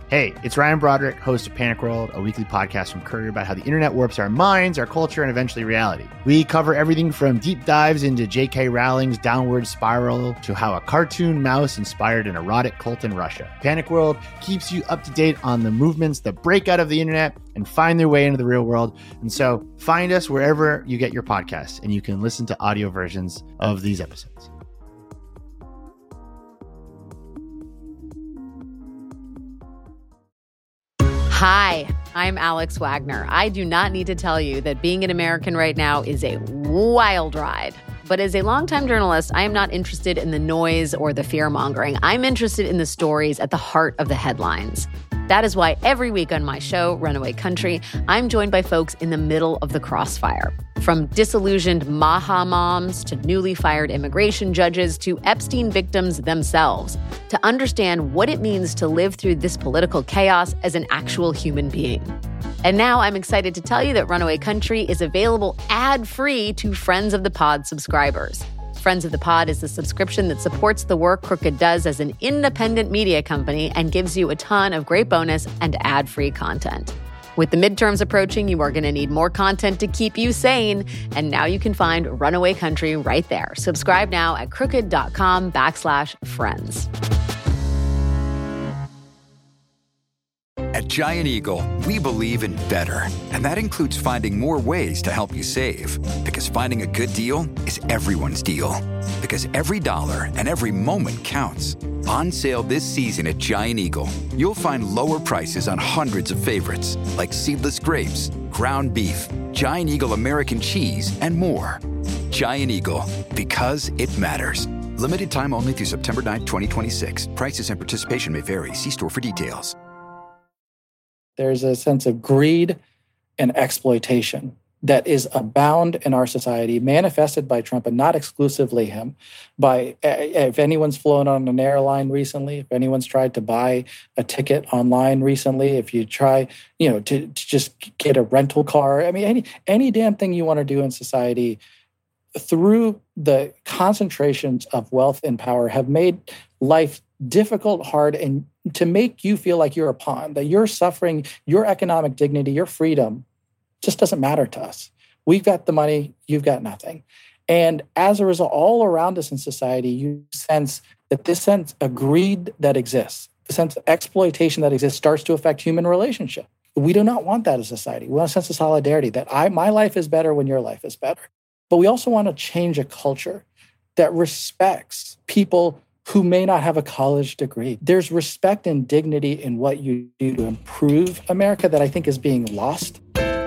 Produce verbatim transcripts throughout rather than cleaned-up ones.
Hey, it's Ryan Broderick, host of Panic World, a weekly podcast from Courier about how the internet warps our minds, our culture, and eventually reality. We cover everything from deep dives into J K Rowling's downward spiral to how a cartoon mouse inspired an erotic cult in Russia. Panic World keeps you up to date on the movements that break out of the internet and find their way into the real world. And so find us wherever you get your podcasts, and you can listen to audio versions of these episodes. Hi, I'm Alex Wagner. I do not need to tell you that being an American right now is a wild ride. But as a longtime journalist, I am not interested in the noise or the fear-mongering. I'm interested in the stories at the heart of the headlines. That is why every week on my show, Runaway Country, I'm joined by folks in the middle of the crossfire. From disillusioned Maha moms to newly fired immigration judges to Epstein victims themselves, to understand what it means to live through this political chaos as an actual human being. And now I'm excited to tell you that Runaway Country is available ad-free to Friends of the Pod subscribers. Friends of the Pod is the subscription that supports the work Crooked does as an independent media company and gives you a ton of great bonus and ad-free content. With the midterms approaching, you are going to need more content to keep you sane. And now you can find Runaway Country right there. Subscribe now at crooked.com backslash friends. At Giant Eagle, we believe in better. And that includes finding more ways to help you save. Because finding a good deal is everyone's deal. Because every dollar and every moment counts. On sale this season at Giant Eagle, you'll find lower prices on hundreds of favorites, like seedless grapes, ground beef, Giant Eagle American cheese, and more. Giant Eagle, because it matters. Limited time only through September ninth, twenty twenty-six. Prices and participation may vary. See store for details. There's a sense of greed and exploitation that is abound in our society, manifested by Trump, and not exclusively him. By if anyone's flown on an airline recently, if anyone's tried to buy a ticket online recently, if you try, you know, to, to just get a rental car, I mean, any any damn thing you want to do in society, through the concentrations of wealth and power, have made life difficult, hard, and to make you feel like you're a pawn, that you're suffering, your economic dignity, your freedom just doesn't matter to us. We've got the money, you've got nothing. And as a result, all around us in society, you sense that this sense of greed that exists, the sense of exploitation that exists, starts to affect human relationship. We do not want that as a society. We want a sense of solidarity, that I, my life is better when your life is better. But we also want to change a culture that respects people who may not have a college degree. There's respect and dignity in what you do to improve America that I think is being lost.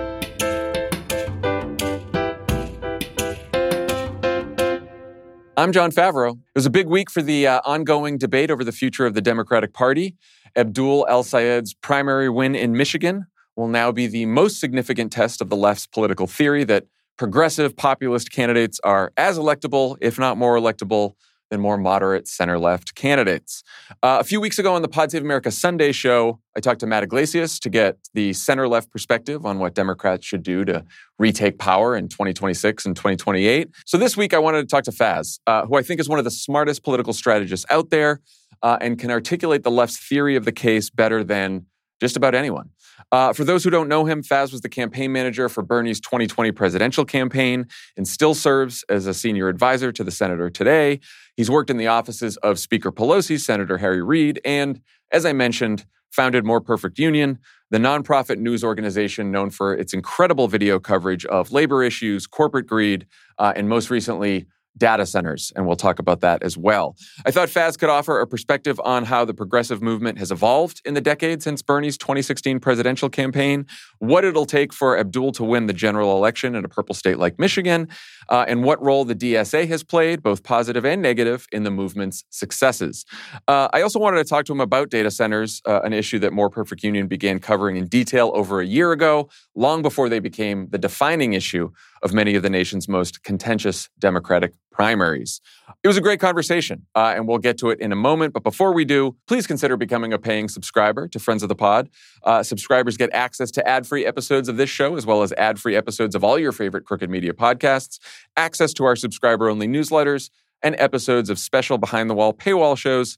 I'm Jon Favreau. It was a big week for the uh, ongoing debate over the future of the Democratic Party. Abdul El-Sayed's primary win in Michigan will now be the most significant test of the left's political theory that progressive populist candidates are as electable, if not more electable, than more moderate center-left candidates. Uh, a few weeks ago on the Pod Save America Sunday show, I talked to Matt Yglesias to get the center-left perspective on what Democrats should do to retake power in twenty twenty-six and twenty twenty-eight. So this week I wanted to talk to Faz, uh, who I think is one of the smartest political strategists out there uh, and can articulate the left's theory of the case better than just about anyone. Uh, for those who don't know him, Faz was the campaign manager for Bernie's twenty twenty presidential campaign and still serves as a senior advisor to the senator today. He's worked in the offices of Speaker Pelosi, Senator Harry Reid, and, as I mentioned, founded More Perfect Union, the nonprofit news organization known for its incredible video coverage of labor issues, corporate greed, uh, and most recently, data centers, and we'll talk about that as well. I thought Faz could offer a perspective on how the progressive movement has evolved in the decade since Bernie's twenty sixteen presidential campaign, what it'll take for Abdul to win the general election in a purple state like Michigan, uh, and what role the D S A has played, both positive and negative, in the movement's successes. Uh, I also wanted to talk to him about data centers, uh, an issue that More Perfect Union began covering in detail over a year ago, long before they became the defining issue of many of the nation's most contentious Democratic primaries. It was a great conversation, uh, and we'll get to it in a moment. But before we do, please consider becoming a paying subscriber to Friends of the Pod. Uh, subscribers get access to ad-free episodes of this show, as well as ad-free episodes of all your favorite Crooked Media podcasts, access to our subscriber-only newsletters, and episodes of special behind-the-wall paywall shows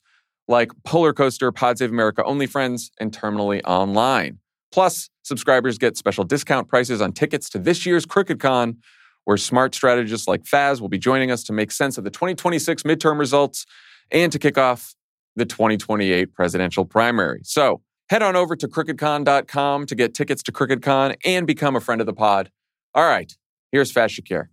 like Polar Coaster, Pod Save America Only Friends, and Terminally Online. Plus, subscribers get special discount prices on tickets to this year's CrookedCon, where smart strategists like Faz will be joining us to make sense of the twenty twenty-six midterm results and to kick off the twenty twenty-eight presidential primary. So head on over to crooked con dot com to get tickets to CrookedCon and become a friend of the pod. All right, here's Faz Shakir.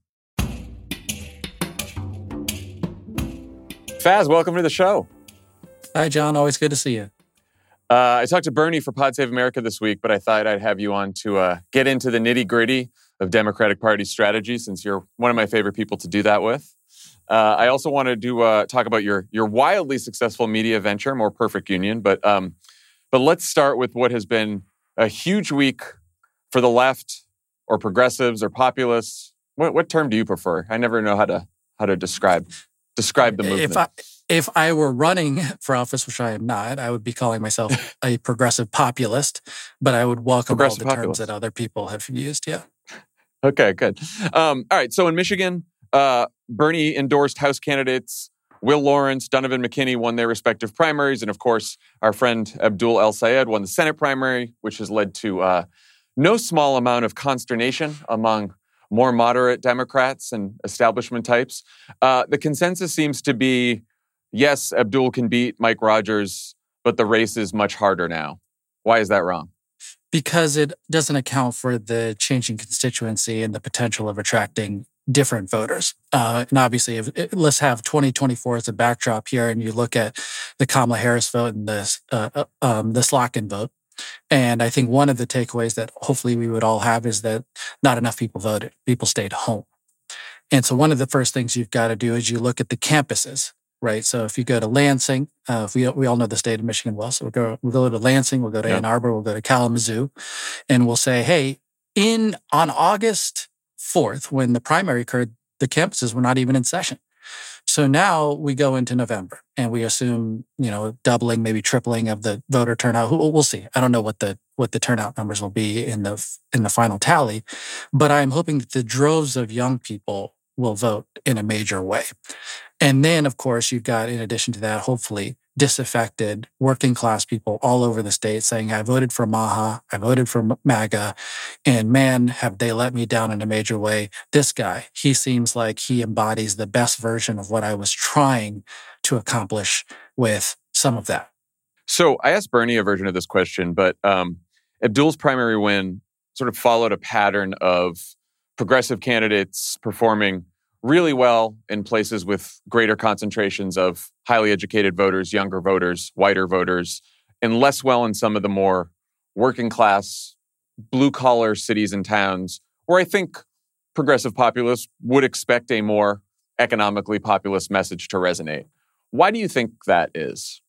Faz, welcome to the show. Hi, John. Always good to see you. Uh, I talked to Bernie for Pod Save America this week, but I thought I'd have you on to uh, get into the nitty-gritty of Democratic Party strategy, since you're one of my favorite people to do that with. Uh, I also wanted to uh, talk about your your wildly successful media venture, More Perfect Union. But um, but let's start with what has been a huge week for the left, or progressives, or populists. What, what term do you prefer? I never know how to how to describe describe the movement. If I if I were running for office, which I am not, I would be calling myself a progressive populist. But I would welcome all the populist. terms that other people have used. Yeah. Okay, good. Um, all right, so in Michigan, uh, Bernie endorsed House candidates. Will Lawrence, Donovan McKinney won their respective primaries. And of course, our friend Abdul El-Sayed won the Senate primary, which has led to uh, no small amount of consternation among more moderate Democrats and establishment types. Uh, the consensus seems to be, yes, Abdul can beat Mike Rogers, but the race is much harder now. Why is that wrong? Because it doesn't account for the changing constituency and the potential of attracting different voters. Uh, and obviously, if, let's have twenty twenty-four as a backdrop here, and you look at the Kamala Harris vote and the, uh, um, the Slotkin vote. And I think one of the takeaways that hopefully we would all have is that not enough people voted. People stayed home. And so one of the first things you've got to do is you look at the campuses. Right. So if you go to Lansing, uh, if we we all know the state of Michigan well. So we'll go, we'll go to Lansing, we'll go to yeah. Ann Arbor, we'll go to Kalamazoo, and we'll say, hey, in on August fourth, when the primary occurred, the campuses were not even in session. So now we go into November and we assume, you know, doubling, maybe tripling of the voter turnout. We'll see. I don't know what the what the turnout numbers will be in the in the final tally, but I'm hoping that the droves of young people will vote in a major way. And then, of course, you've got, in addition to that, hopefully disaffected working class people all over the state saying, I voted for Maha, I voted for MAGA, and man, have they let me down in a major way. This guy, he seems like he embodies the best version of what I was trying to accomplish with some of that. So I asked Bernie a version of this question, but um, Abdul's primary win sort of followed a pattern of progressive candidates performing really well in places with greater concentrations of highly educated voters, younger voters, whiter voters, and less well in some of the more working class, blue-collar cities and towns, where I think progressive populists would expect a more economically populist message to resonate. Why do you think that is?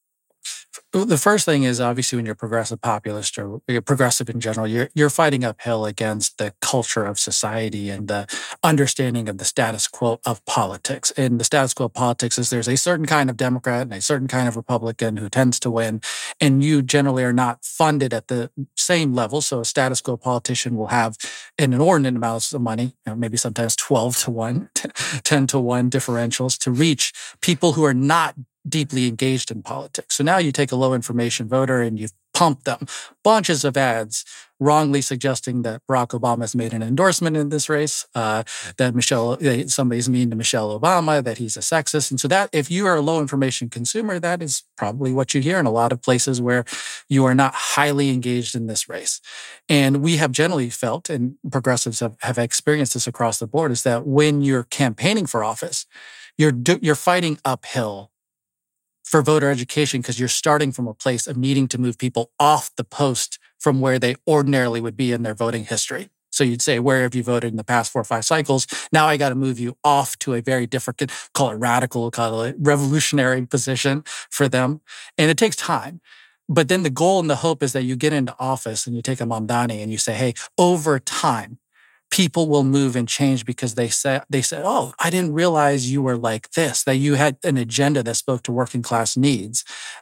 The first thing is, obviously, when you're progressive populist or you're progressive in general, you're you're fighting uphill against the culture of society and the understanding of the status quo of politics. And the status quo of politics is there's a certain kind of Democrat and a certain kind of Republican who tends to win, and you generally are not funded at the same level. So a status quo politician will have an inordinate amount of money, you know, maybe sometimes twelve to one, ten to one differentials to reach people who are not deeply engaged in politics. So now you take a low information voter and you pump them bunches of ads wrongly suggesting that Barack Obama has made an endorsement in this race, uh, that Michelle, somebody's mean to Michelle Obama, that he's a sexist. And so that if you are a low information consumer, that is probably what you hear in a lot of places where you are not highly engaged in this race. And we have generally felt, and progressives have, have experienced this across the board, is that when you're campaigning for office, you're do, you're fighting uphill for voter education because you're starting from a place of needing to move people off the post from where they ordinarily would be in their voting history. So you'd say, where have you voted in the past four or five cycles? Now I got to move you off to a very different, call it radical, call it revolutionary position for them. And it takes time. But then the goal and the hope is that you get into office and you take a Mamdani and you say, hey, over time, people will move and change because they say, they said, oh, I didn't realize you were like this, that you had an agenda that spoke to working class needs.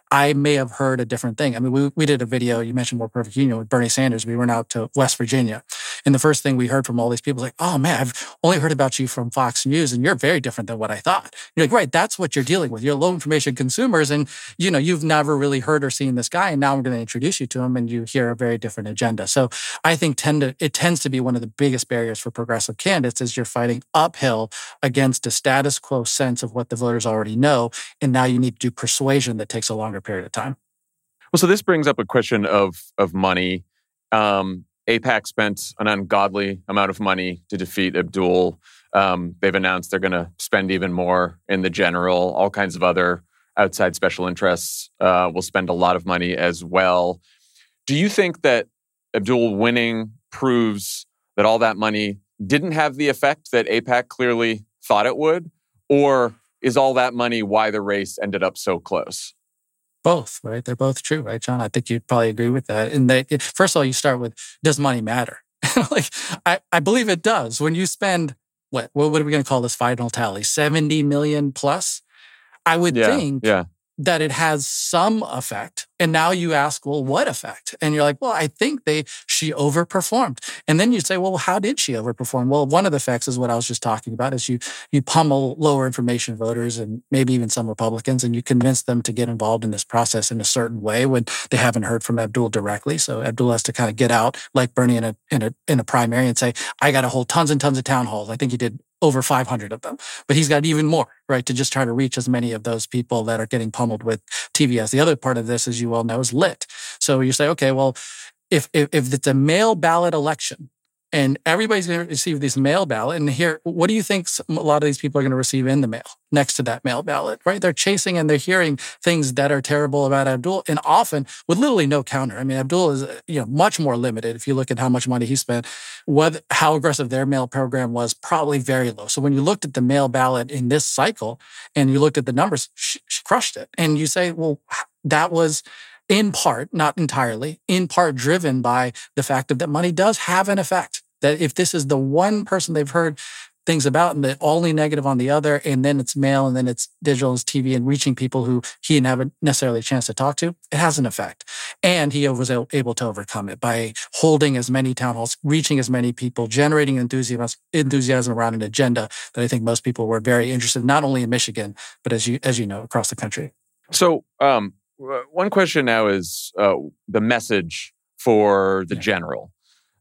I may have heard a different thing. I mean, we, we did a video, you mentioned More Perfect Union with Bernie Sanders. We went out to West Virginia. And the first thing we heard from all these people was like, oh man, I've only heard about you from Fox News and you're very different than what I thought. You're like, right, that's what you're dealing with. You're low information consumers and, you know, you've never really heard or seen this guy and now I'm going to introduce you to him and you hear a very different agenda. So I think tend to, it tends to be one of the biggest barriers for progressive candidates is you're fighting uphill against a status quo sense of what the voters already know. And now you need to do persuasion that takes a longer period of time. Well, so this brings up a question of of money. Um, AIPAC spent an ungodly amount of money to defeat Abdul. Um, they've announced they're going to spend even more in the general. All kinds of other outside special interests uh, will spend a lot of money as well. Do you think that Abdul winning proves that all that money didn't have the effect that AIPAC clearly thought it would? Or is all that money why the race ended up so close? Both, right? They're both true, right, John? I think you'd probably agree with that. And they, first of all, you start with, does money matter? like, I, I believe it does. When you spend, what, what are we going to call this final tally? seventy million plus? I would yeah, think yeah. that it has some effect. And now you ask, well, what effect? And you're like, well, I think they she overperformed. And then you say, well, how did she overperform? Well, one of the effects is what I was just talking about, is you you pummel lower information voters and maybe even some Republicans, and you convince them to get involved in this process in a certain way when they haven't heard from Abdul directly. So Abdul has to kind of get out like Bernie in a in a in a primary and say, I got to hold tons and tons of town halls. I think he did over five hundred of them, but he's got even more, right, to just try to reach as many of those people that are getting pummeled with T V S. The other part of this, as you well know, is lit. So you say, okay, well, if if, if it's a mail ballot election and everybody's going to receive this mail ballot, and here, what do you think a lot of these people are going to receive in the mail next to that mail ballot, right? They're chasing and they're hearing things that are terrible about Abdul, and often with literally no counter. I mean, Abdul is, you know, much more limited. If you look at how much money he spent, what how aggressive their mail program was, probably very low. So when you looked at the mail ballot in this cycle and you looked at the numbers, she, she crushed it. And you say, well, that was in part, not entirely, in part driven by the fact that money does have an effect. That if this is the one person they've heard things about and the only negative on the other, and then it's mail and then it's digital, it's T V and reaching people who he didn't have necessarily a chance to talk to, it has an effect. And he was able to overcome it by holding as many town halls, reaching as many people, generating enthusiasm, enthusiasm around an agenda that I think most people were very interested in, not only in Michigan, but as you as you know, across the country. So um, one question now is uh, the message for the yeah. general.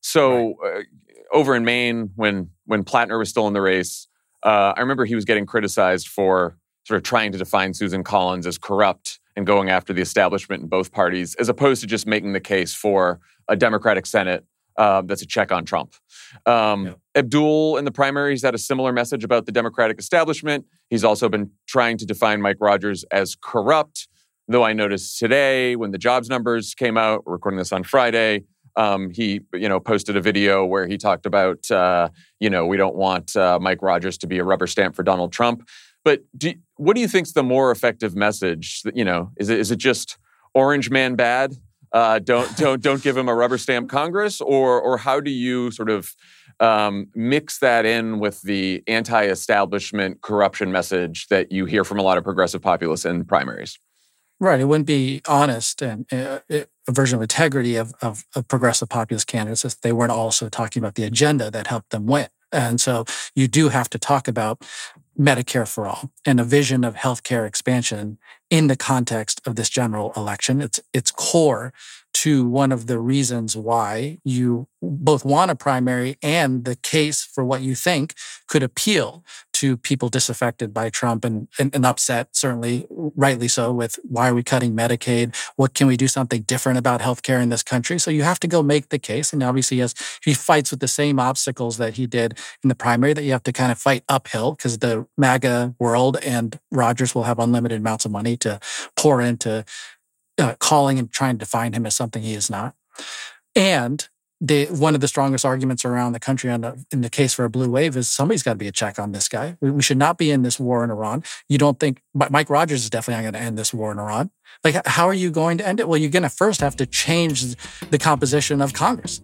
So right. uh, over in Maine, when when Plattner was still in the race, uh, I remember he was getting criticized for sort of trying to define Susan Collins as corrupt and going after the establishment in both parties, as opposed to just making the case for a Democratic Senate uh, that's a check on Trump. Um, yeah. Abdul in the primaries had a similar message about the Democratic establishment. He's also been trying to define Mike Rogers as corrupt, though I noticed today when the jobs numbers came out, we're recording this on Friday, Um, he, you know, posted a video where he talked about, uh, you know, we don't want uh, Mike Rogers to be a rubber stamp for Donald Trump. But do, what do you think's the more effective message? You know, is it is it just orange man bad? Uh, don't don't don't give him a rubber stamp Congress, or or how do you sort of um, mix that in with the anti-establishment corruption message that you hear from a lot of progressive populists in primaries? Right. It wouldn't be honest and uh, a version of integrity of, of, of progressive populist candidates if they weren't also talking about the agenda that helped them win. And so you do have to talk about Medicare for all and a vision of healthcare expansion in the context of this general election. It's it's core to one of the reasons why you both want a primary and the case for what you think could appeal to people disaffected by Trump and, and, and upset, certainly rightly so, with why are we cutting Medicaid? What can we do something different about healthcare in this country? So you have to go make the case. And obviously, as he fights with the same obstacles that he did in the primary, that you have to kind of fight uphill because the MAGA world and Rogers will have unlimited amounts of money to pour into uh, calling and trying to define him as something he is not. And The, one of the strongest arguments around the country on the, in the case for a blue wave is somebody's got to be a check on this guy. We, we should not be in this war in Iran. You don't think Mike Rogers is definitely not going to end this war in Iran? Like, how are you going to end it? Well, you're going to first have to change the composition of Congress.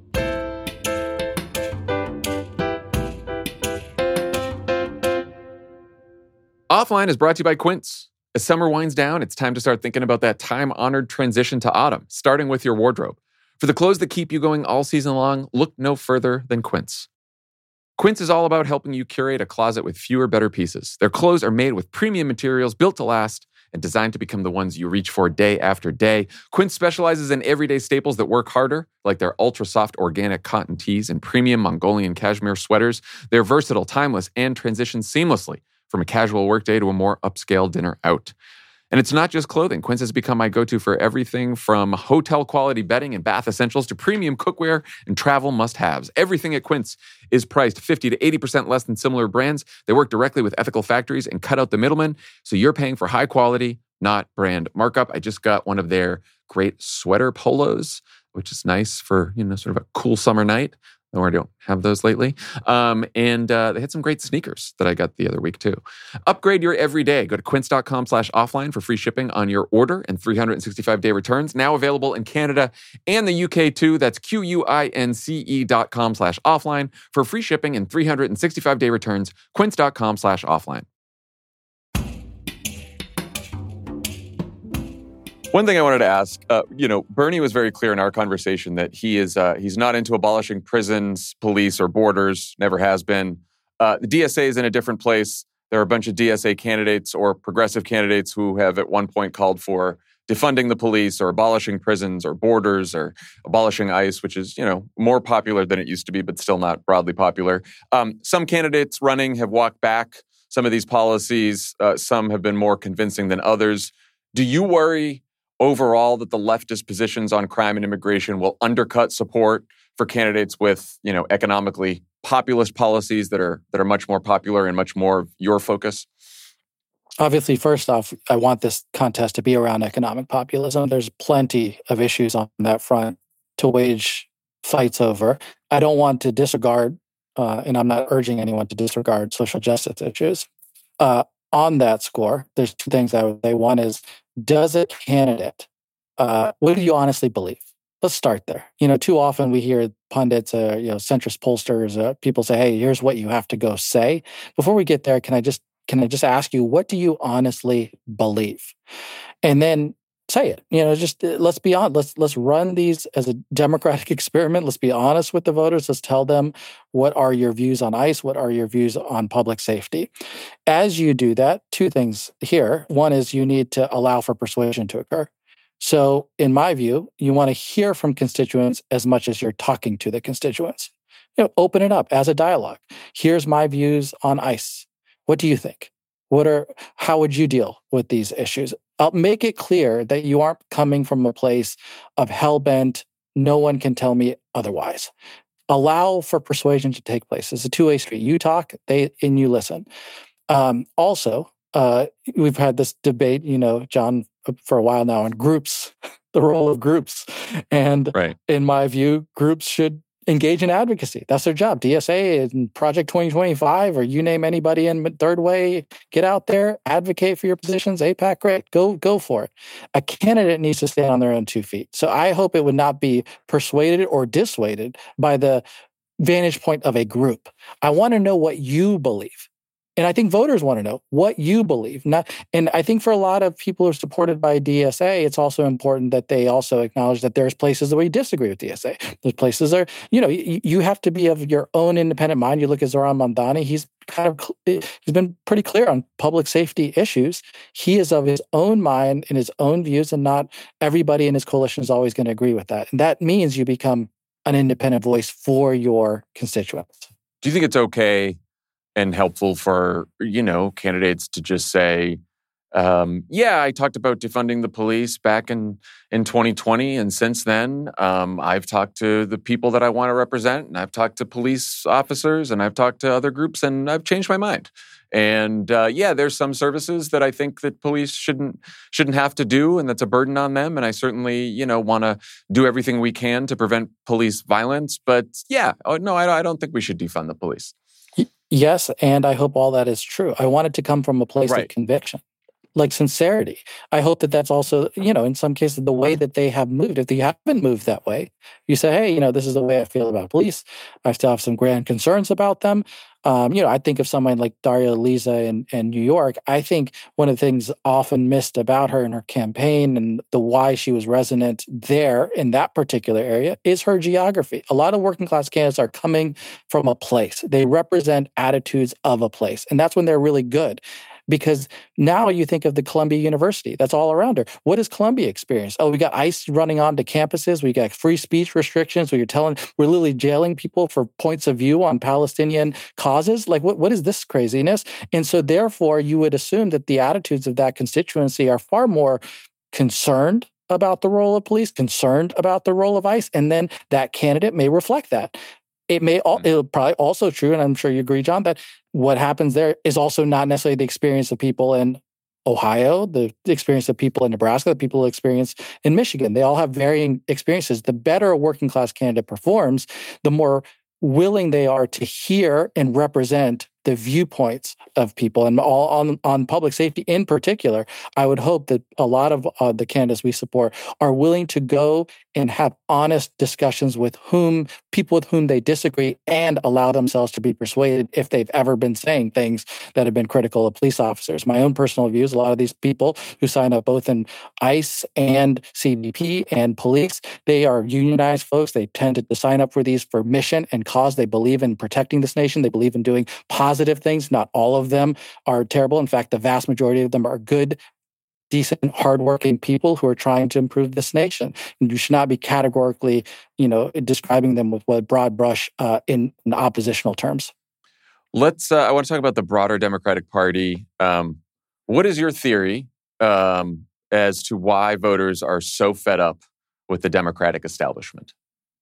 Offline is brought to you by Quince. As summer winds down, it's time to start thinking about that time-honored transition to autumn, starting with your wardrobe. For the clothes that keep you going all season long, look no further than Quince. Quince is all about helping you curate a closet with fewer, better pieces. Their clothes are made with premium materials built to last and designed to become the ones you reach for day after day. Quince specializes in everyday staples that work harder, like their ultra-soft organic cotton tees and premium Mongolian cashmere sweaters. They're versatile, timeless, and transition seamlessly from a casual workday to a more upscale dinner out. And it's not just clothing. Quince has become my go-to for everything from hotel-quality bedding and bath essentials to premium cookware and travel must-haves. Everything at Quince is priced fifty to eighty percent less than similar brands. They work directly with ethical factories and cut out the middlemen, so you're paying for high quality, not brand markup. I just got one of their great sweater polos, which is nice for, you know, sort of a cool summer night. Though I don't have those lately. Um, and uh, they had some great sneakers that I got the other week too. Upgrade your everyday. Go to quince.com slash offline for free shipping on your order and three hundred sixty-five day returns. Now available in Canada and the U K too. That's Q-U-I-N-C-E dot com slash offline for free shipping and three hundred sixty-five day returns. Quince.com slash offline. One thing I wanted to ask, uh, you know, Bernie was very clear in our conversation that he is uh, he's not into abolishing prisons, police, or borders, never has been. Uh, the D S A is in a different place. There are a bunch of D S A candidates or progressive candidates who have at one point called for defunding the police or abolishing prisons or borders or abolishing ICE, which is, you know, more popular than it used to be, but still not broadly popular. Um, some candidates running have walked back some of these policies. Uh, some have been more convincing than others. Do you worry overall that the leftist positions on crime and immigration will undercut support for candidates with, you know, economically populist policies that are that are much more popular and much more your focus? Obviously, first off, I want this contest to be around economic populism. There's plenty of issues on that front to wage fights over. I don't want to disregard, uh, and I'm not urging anyone to disregard social justice issues. Uh, on that score, there's two things I would say. One is, does a candidate, uh, what do you honestly believe? Let's start there. You know, too often we hear pundits, uh, you know, centrist pollsters, uh, people say, hey, here's what you have to go say. Before we get there, can I just can I just ask you, what do you honestly believe? And then say it. You know, just uh, let's be honest. Let's let's run these as a democratic experiment. Let's be honest with the voters. Let's tell them, what are your views on ICE? What are your views on public safety? As you do that, two things here. One is you need to allow for persuasion to occur. So in my view, you want to hear from constituents as much as you're talking to the constituents. You know, open it up as a dialogue. Here's my views on ICE. What do you think? What are, how would you deal with these issues? I'll make it clear that you aren't coming from a place of hell-bent, no one can tell me otherwise. Allow for persuasion to take place. It's a two-way street. You talk, they and you listen. Um, also, uh, we've had this debate, you know, John, for a while now on groups, the role of groups. And right. In my view, groups should engage in advocacy. That's their job. D S A and Project twenty twenty-five, or you name anybody in Third Way, get out there, advocate for your positions. AIPAC, great. Go, go for it. A candidate needs to stand on their own two feet. So I hope it would not be persuaded or dissuaded by the vantage point of a group. I want to know what you believe. And I think voters want to know what you believe. Not, and I think for a lot of people who are supported by D S A, it's also important that they also acknowledge that there's places where you disagree with D S A. There's places there, you know, you, you have to be of your own independent mind. You look at Zoran Mamdani, he's kind of, he's been pretty clear on public safety issues. He is of his own mind and his own views, and not everybody in his coalition is always going to agree with that. And that means you become an independent voice for your constituents. Do you think it's okay and helpful for, you know, candidates to just say, um, yeah, I talked about defunding the police back in, in twenty twenty, and since then, um, I've talked to the people that I want to represent, and I've talked to police officers, and I've talked to other groups, and I've changed my mind. And uh, yeah, there's some services that I think that police shouldn't shouldn't have to do, and that's a burden on them. And I certainly, you know, want to do everything we can to prevent police violence. But yeah, oh, no, I, I don't think we should defund the police. Yes, and I hope all that is true. I want it to come from a place right. of conviction, like sincerity. I hope that that's also, you know, in some cases, the way that they have moved. If they haven't moved that way, you say, hey, you know, this is the way I feel about police. I still have some grand concerns about them. Um, you know, I think of someone like Daria Liza in, in New York. I think one of the things often missed about her in her campaign and the why she was resonant there in that particular area is her geography. A lot of working class candidates are coming from a place. They represent attitudes of a place. And that's when they're really good. Because now you think of the Columbia University, that's all around her. What has Columbia experienced? Oh, we got ICE running onto campuses. We got free speech restrictions. We're telling, we're literally jailing people for points of view on Palestinian causes. Like, what, what is this craziness? And so therefore, you would assume that the attitudes of that constituency are far more concerned about the role of police, concerned about the role of ICE, and then that candidate may reflect that. It may, it'll probably also true, and I'm sure you agree, John, that what happens there is also not necessarily the experience of people in Ohio, the experience of people in Nebraska, the people experience in Michigan. They all have varying experiences. The better a working class candidate performs, the more willing they are to hear and represent the viewpoints of people, and all on, on public safety in particular. I would hope that a lot of uh, the candidates we support are willing to go and have honest discussions with whom people with whom they disagree and allow themselves to be persuaded if they've ever been saying things that have been critical of police officers. My own personal views, a lot of these people who sign up both in ICE and C B P and police, they are unionized folks. They tend to sign up for these for mission and cause. They believe in protecting this nation. They believe in doing positive things. Not all of them are terrible. In fact, the vast majority of them are good, decent, hardworking people who are trying to improve this nation. And you should not be categorically, you know, describing them with what broad brush uh, in, in oppositional terms. Let's. Uh, I want to talk about the broader Democratic Party. Um, what is your theory um, as to why voters are so fed up with the Democratic establishment?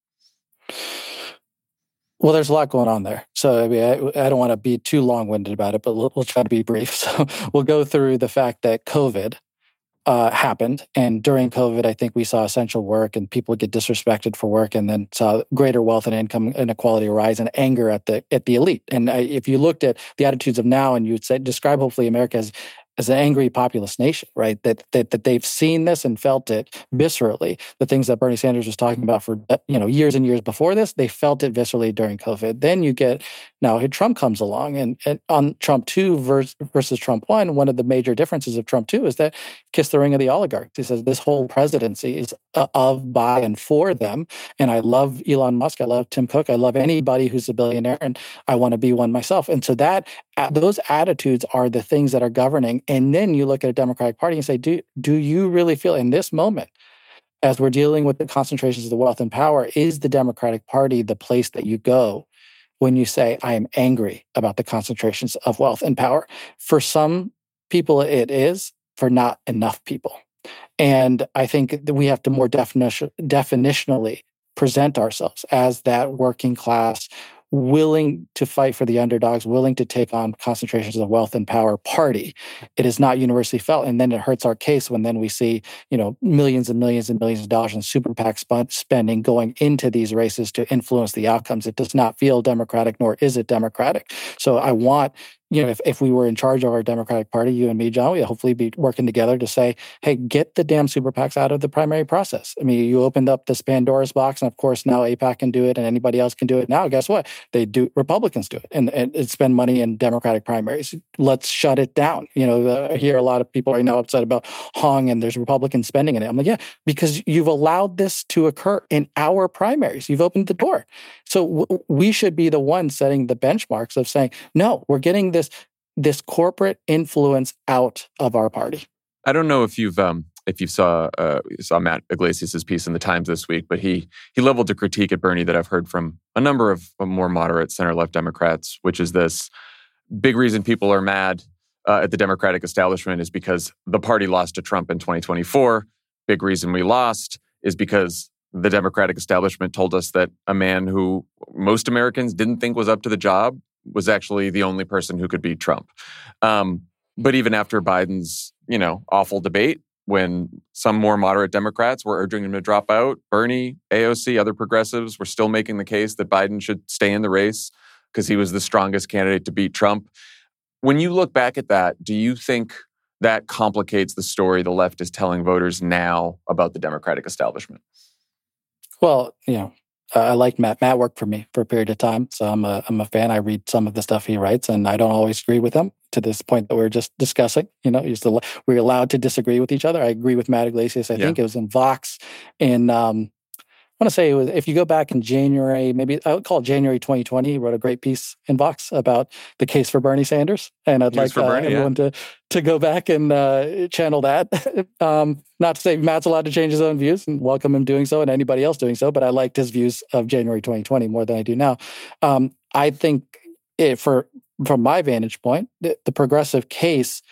Well, there's a lot going on there. So I mean, I, I don't want to be too long-winded about it, but we'll, we'll try to be brief. So we'll go through the fact that COVID uh, happened. And during COVID, I think we saw essential work and people get disrespected for work, and then saw greater wealth and income inequality rise and anger at the at the elite. And I, if you looked at the attitudes of now and you would say, describe hopefully America as as an angry populist nation, right? That, that that they've seen this and felt it viscerally. The things that Bernie Sanders was talking about for you know years and years before this, they felt it viscerally during COVID. Then you get now Trump comes along, and, and on Trump two versus, versus Trump one, one of the major differences of Trump two is that kiss the ring of the oligarchs. He says this whole presidency is of, by, and for them. And I love Elon Musk. I love Tim Cook. I love anybody who's a billionaire, and I want to be one myself. And so that those attitudes are the things that are governing. And then you look at a Democratic Party and say, do, do you really feel in this moment, as we're dealing with the concentrations of the wealth and power, is the Democratic Party the place that you go when you say, I am angry about the concentrations of wealth and power? For some people, it is. For not enough people. And I think that we have to more definition, definitionally present ourselves as that working class, willing to fight for the underdogs, willing to take on concentrations of wealth and power party. It is not universally felt. And then it hurts our case when then we see, you know, millions and millions and millions of dollars in super PAC sp- spending going into these races to influence the outcomes. It does not feel democratic, nor is it democratic. So I want, you know, if, if we were in charge of our Democratic Party, you and me, John, we'd hopefully be working together to say, hey, get the damn super PACs out of the primary process. I mean, you opened up this Pandora's box, and of course now AIPAC can do it and anybody else can do it. Now, guess what? They do, Republicans do it, and, and, and spend money in Democratic primaries. Let's shut it down. You know, uh, I hear a lot of people right now upset about Hong and there's Republican spending in it. I'm like, yeah, because you've allowed this to occur in our primaries. You've opened the door. So w- we should be the ones setting the benchmarks of saying, no, we're getting this this corporate influence out of our party. I don't know if you've um, if you saw uh, saw Matt Iglesias' piece in the Times this week, but he he leveled a critique at Bernie that I've heard from a number of more moderate center-left Democrats, which is this big reason people are mad uh, at the Democratic establishment is because the party lost to Trump in twenty twenty-four. Big reason we lost is because the Democratic establishment told us that a man who most Americans didn't think was up to the job was actually the only person who could beat Trump. Um, but even after Biden's, you know, awful debate, when some more moderate Democrats were urging him to drop out, Bernie, A O C, other progressives were still making the case that Biden should stay in the race because he was the strongest candidate to beat Trump. When you look back at that, do you think that complicates the story the left is telling voters now about the Democratic establishment? Well, you know, uh, I like Matt. Matt worked for me for a period of time, so I'm a I'm a fan. I read some of the stuff he writes, and I don't always agree with him to this point that we were just discussing. You know, he's the, we're allowed to disagree with each other. I agree with Matt Yglesias. I yeah. think it was in Vox in. Um, I want to say it was, if you go back in January, maybe I would call it January twenty twenty, he wrote a great piece in Vox about the case for Bernie Sanders. And I'd case like uh, Bernie, everyone yeah. to, to go back and uh, channel that. um, not to say Matt's allowed to change his own views and welcome him doing so and anybody else doing so, but I liked his views of January twenty twenty more than I do now. Um, I think it, for from my vantage point, the, the progressive case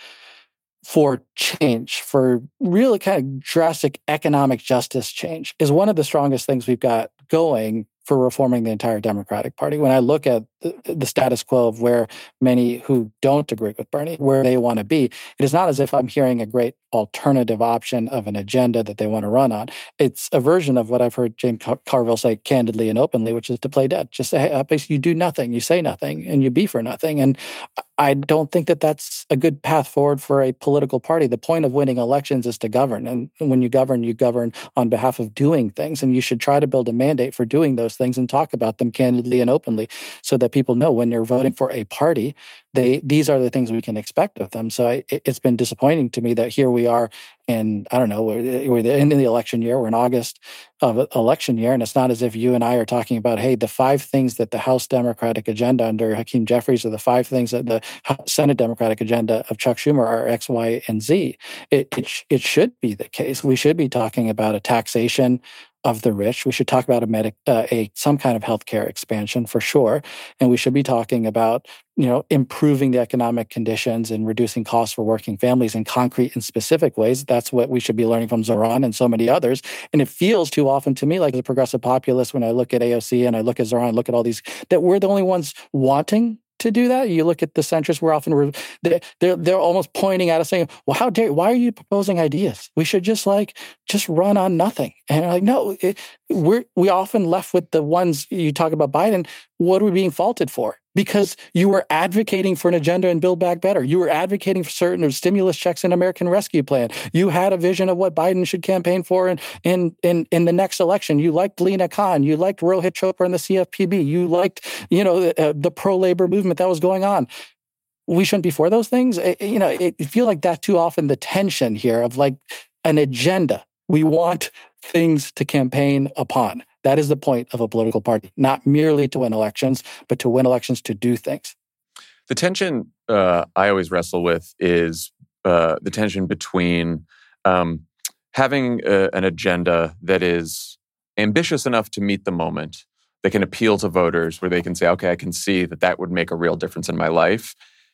for change, for really kind of drastic economic justice change, is one of the strongest things we've got going for reforming the entire Democratic Party. When I look at the, the status quo of where many who don't agree with Bernie, where they want to be, it is not as if I'm hearing a great alternative option of an agenda that they want to run on. It's a version of what I've heard James Car- Carville say candidly and openly, which is to play dead. Just say, hey, basically, you do nothing, you say nothing, and you be for nothing. And I don't think that that's a good path forward for a political party. The point of winning elections is to govern. And when you govern, you govern on behalf of doing things. And you should try to build a mandate for doing those things and talk about them candidly and openly so that people know when you're voting for a party, they these are the things we can expect of them. So I, it's been disappointing to me that here we are in, I don't know, we're, we're in the election year, we're in August of election year, and it's not as if you and I are talking about, hey, the five things that the House Democratic agenda under Hakeem Jeffries or the five things that the Senate Democratic agenda of Chuck Schumer are X, Y, and Z. It, it, it should be the case. We should be talking about a taxation of the rich. We should talk about a medic, uh, a some kind of healthcare expansion for sure, and we should be talking about you know improving the economic conditions and reducing costs for working families in concrete and specific ways. That's what we should be learning from Zoran and so many others. And it feels too often to me like as a progressive populist, when I look at A O C and I look at Zoran, look at all these, that we're the only ones wanting to do that. You look at the centrists, we're often, they're, they're, they're almost pointing at us saying, well, how dare, why are you proposing ideas? We should just like, just run on nothing. And I'm like, no, it, we're, we often left with the ones you talk about Biden. What are we being faulted for? Because you were advocating for an agenda and Build Back Better. You were advocating for certain stimulus checks and American Rescue Plan. You had a vision of what Biden should campaign for in, in, in, in the next election. You liked Lena Khan. You liked Rohit Chopra and the C F P B. You liked, you know, uh, the pro-labor movement that was going on. We shouldn't be for those things. It, you know, it, it feels like that too often, the tension here of like an agenda. We want things to campaign upon. That is the point of a political party, not merely to win elections, but to win elections to do things. The tension uh, I always wrestle with is uh, the tension between um, having a, an agenda that is ambitious enough to meet the moment, that can appeal to voters, where they can say, okay, I can see that that would make a real difference in my life,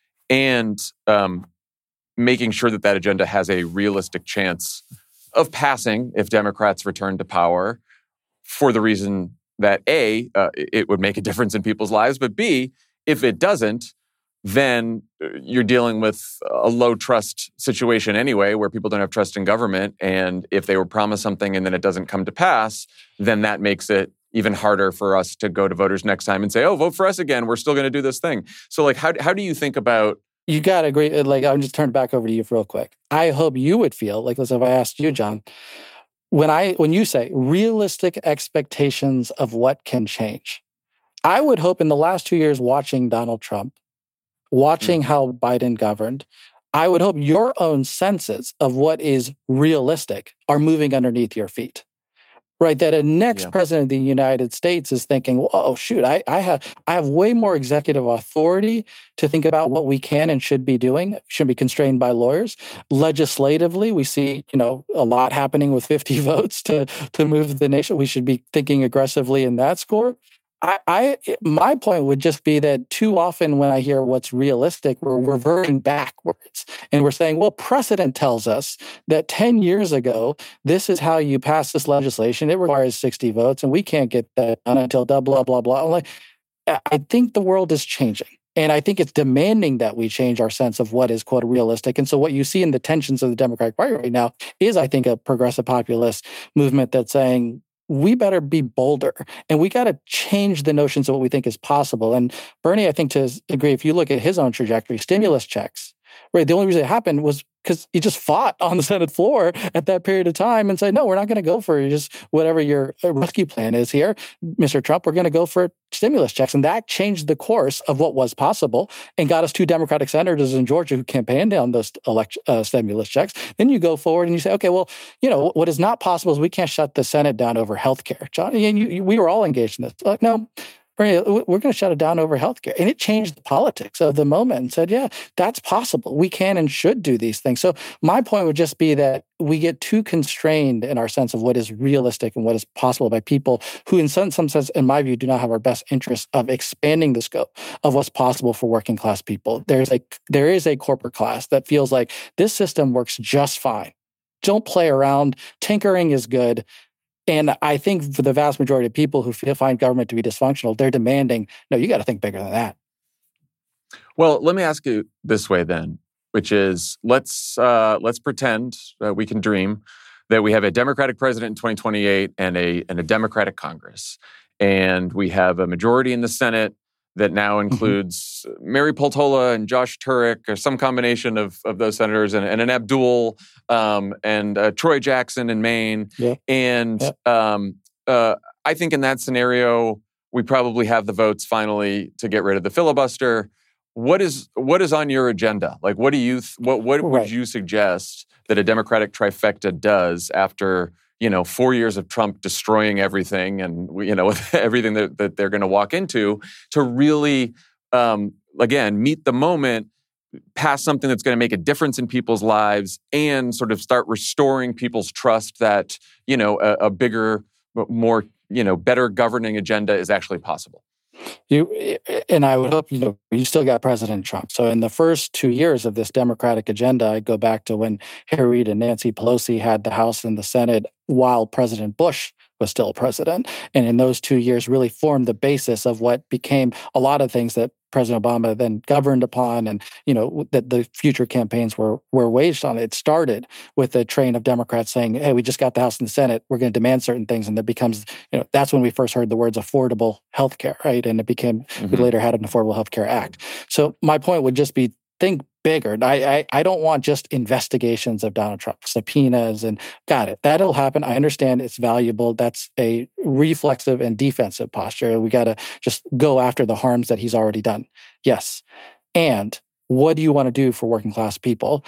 and um, making sure that that agenda has a realistic chance of passing if Democrats return to power, for the reason that A, uh, it would make a difference in people's lives, but B, if it doesn't, then you're dealing with a low trust situation anyway, where people don't have trust in government. And if they were promised something and then it doesn't come to pass, then that makes it even harder for us to go to voters next time and say, oh, vote for us again. We're still going to do this thing. So like, how, how do you think about... You got to agree. Like, I'll just turn it back over to you real quick. I hope you would feel, like, as if I asked you, John, When I when you say realistic expectations of what can change, I would hope in the last two years watching Donald Trump, watching mm-hmm. how Biden governed, I would hope your own senses of what is realistic are moving underneath your feet. Right, that a next yeah. president of the United States is thinking, well, oh shoot, I, I have I have way more executive authority to think about what we can and should be doing, should be constrained by lawyers. Legislatively, we see, you know, a lot happening with fifty votes to, to move the nation. We should be thinking aggressively in that score. I, I my point would just be that too often when I hear what's realistic, we're reverting backwards. And we're saying, well, precedent tells us that ten years ago, this is how you pass this legislation. It requires sixty votes, and we can't get that done until blah, blah, blah, blah. I'm like, I think the world is changing. And I think it's demanding that we change our sense of what is, quote, realistic. And so what you see in the tensions of the Democratic Party right now is, I think, a progressive populist movement that's saying, we better be bolder, and we got to change the notions of what we think is possible. And Bernie, I think, to agree, if you look at his own trajectory, stimulus checks, right? The only reason it happened was because he just fought on the Senate floor at that period of time and said, no, we're not going to go for just whatever your rescue plan is here, Mister Trump. We're going to go for stimulus checks. And that changed the course of what was possible and got us two Democratic senators in Georgia who campaigned on those elect, uh, stimulus checks. Then you go forward and you say, okay, well, you know, what is not possible is we can't shut the Senate down over health care. John, and you, you, we were all engaged in this. Like, no, we're going to shut it down over healthcare. And it changed the politics of the moment and said, yeah, that's possible. We can and should do these things. So my point would just be that we get too constrained in our sense of what is realistic and what is possible by people who, in some, some sense, in my view, do not have our best interest of expanding the scope of what's possible for working class people. There's a, there is a corporate class that feels like this system works just fine. Don't play around. Tinkering is good. And I think for the vast majority of people who feel, find government to be dysfunctional, they're demanding, no, you got to think bigger than that. Well, let me ask you this way then, which is let's uh, let's pretend uh, we can dream that we have a Democratic president in twenty twenty-eight and a and a Democratic Congress, and we have a majority in the Senate that now includes mm-hmm. Mary Peltola and Josh Turek, or some combination of, of those senators, and, and an Abdul um, and uh, Troy Jackson in Maine. Yeah. And yeah. Um, uh, I think in that scenario, we probably have the votes finally to get rid of the filibuster. What is what is on your agenda? Like, what do you th- what what right. would you suggest that a Democratic trifecta does after, you know, four years of Trump destroying everything and, you know, everything that, that they're going to walk into to really, um, again, meet the moment, pass something that's going to make a difference in people's lives and sort of start restoring people's trust that, you know, a, a bigger, more, you know, better governing agenda is actually possible? You and I would hope, you know, you still got President Trump. So in the first two years of this Democratic agenda, I go back to when Harry Reid and Nancy Pelosi had the House and the Senate while President Bush was still president. And in those two years really formed the basis of what became a lot of things that President Obama then governed upon and, you know, that the future campaigns were were waged on. It started with a train of Democrats saying, hey, we just got the House and the Senate. We're going to demand certain things. And that becomes, you know, that's when we first heard the words affordable health care, right? And it became, mm-hmm. we later had an Affordable Health Care Act. So my point would just be, think bigger. I, I I don't want just investigations of Donald Trump, subpoenas, and got it. That'll happen. I understand it's valuable. That's a reflexive and defensive posture. We got to just go after the harms that he's already done. Yes. And what do you want to do for working class people?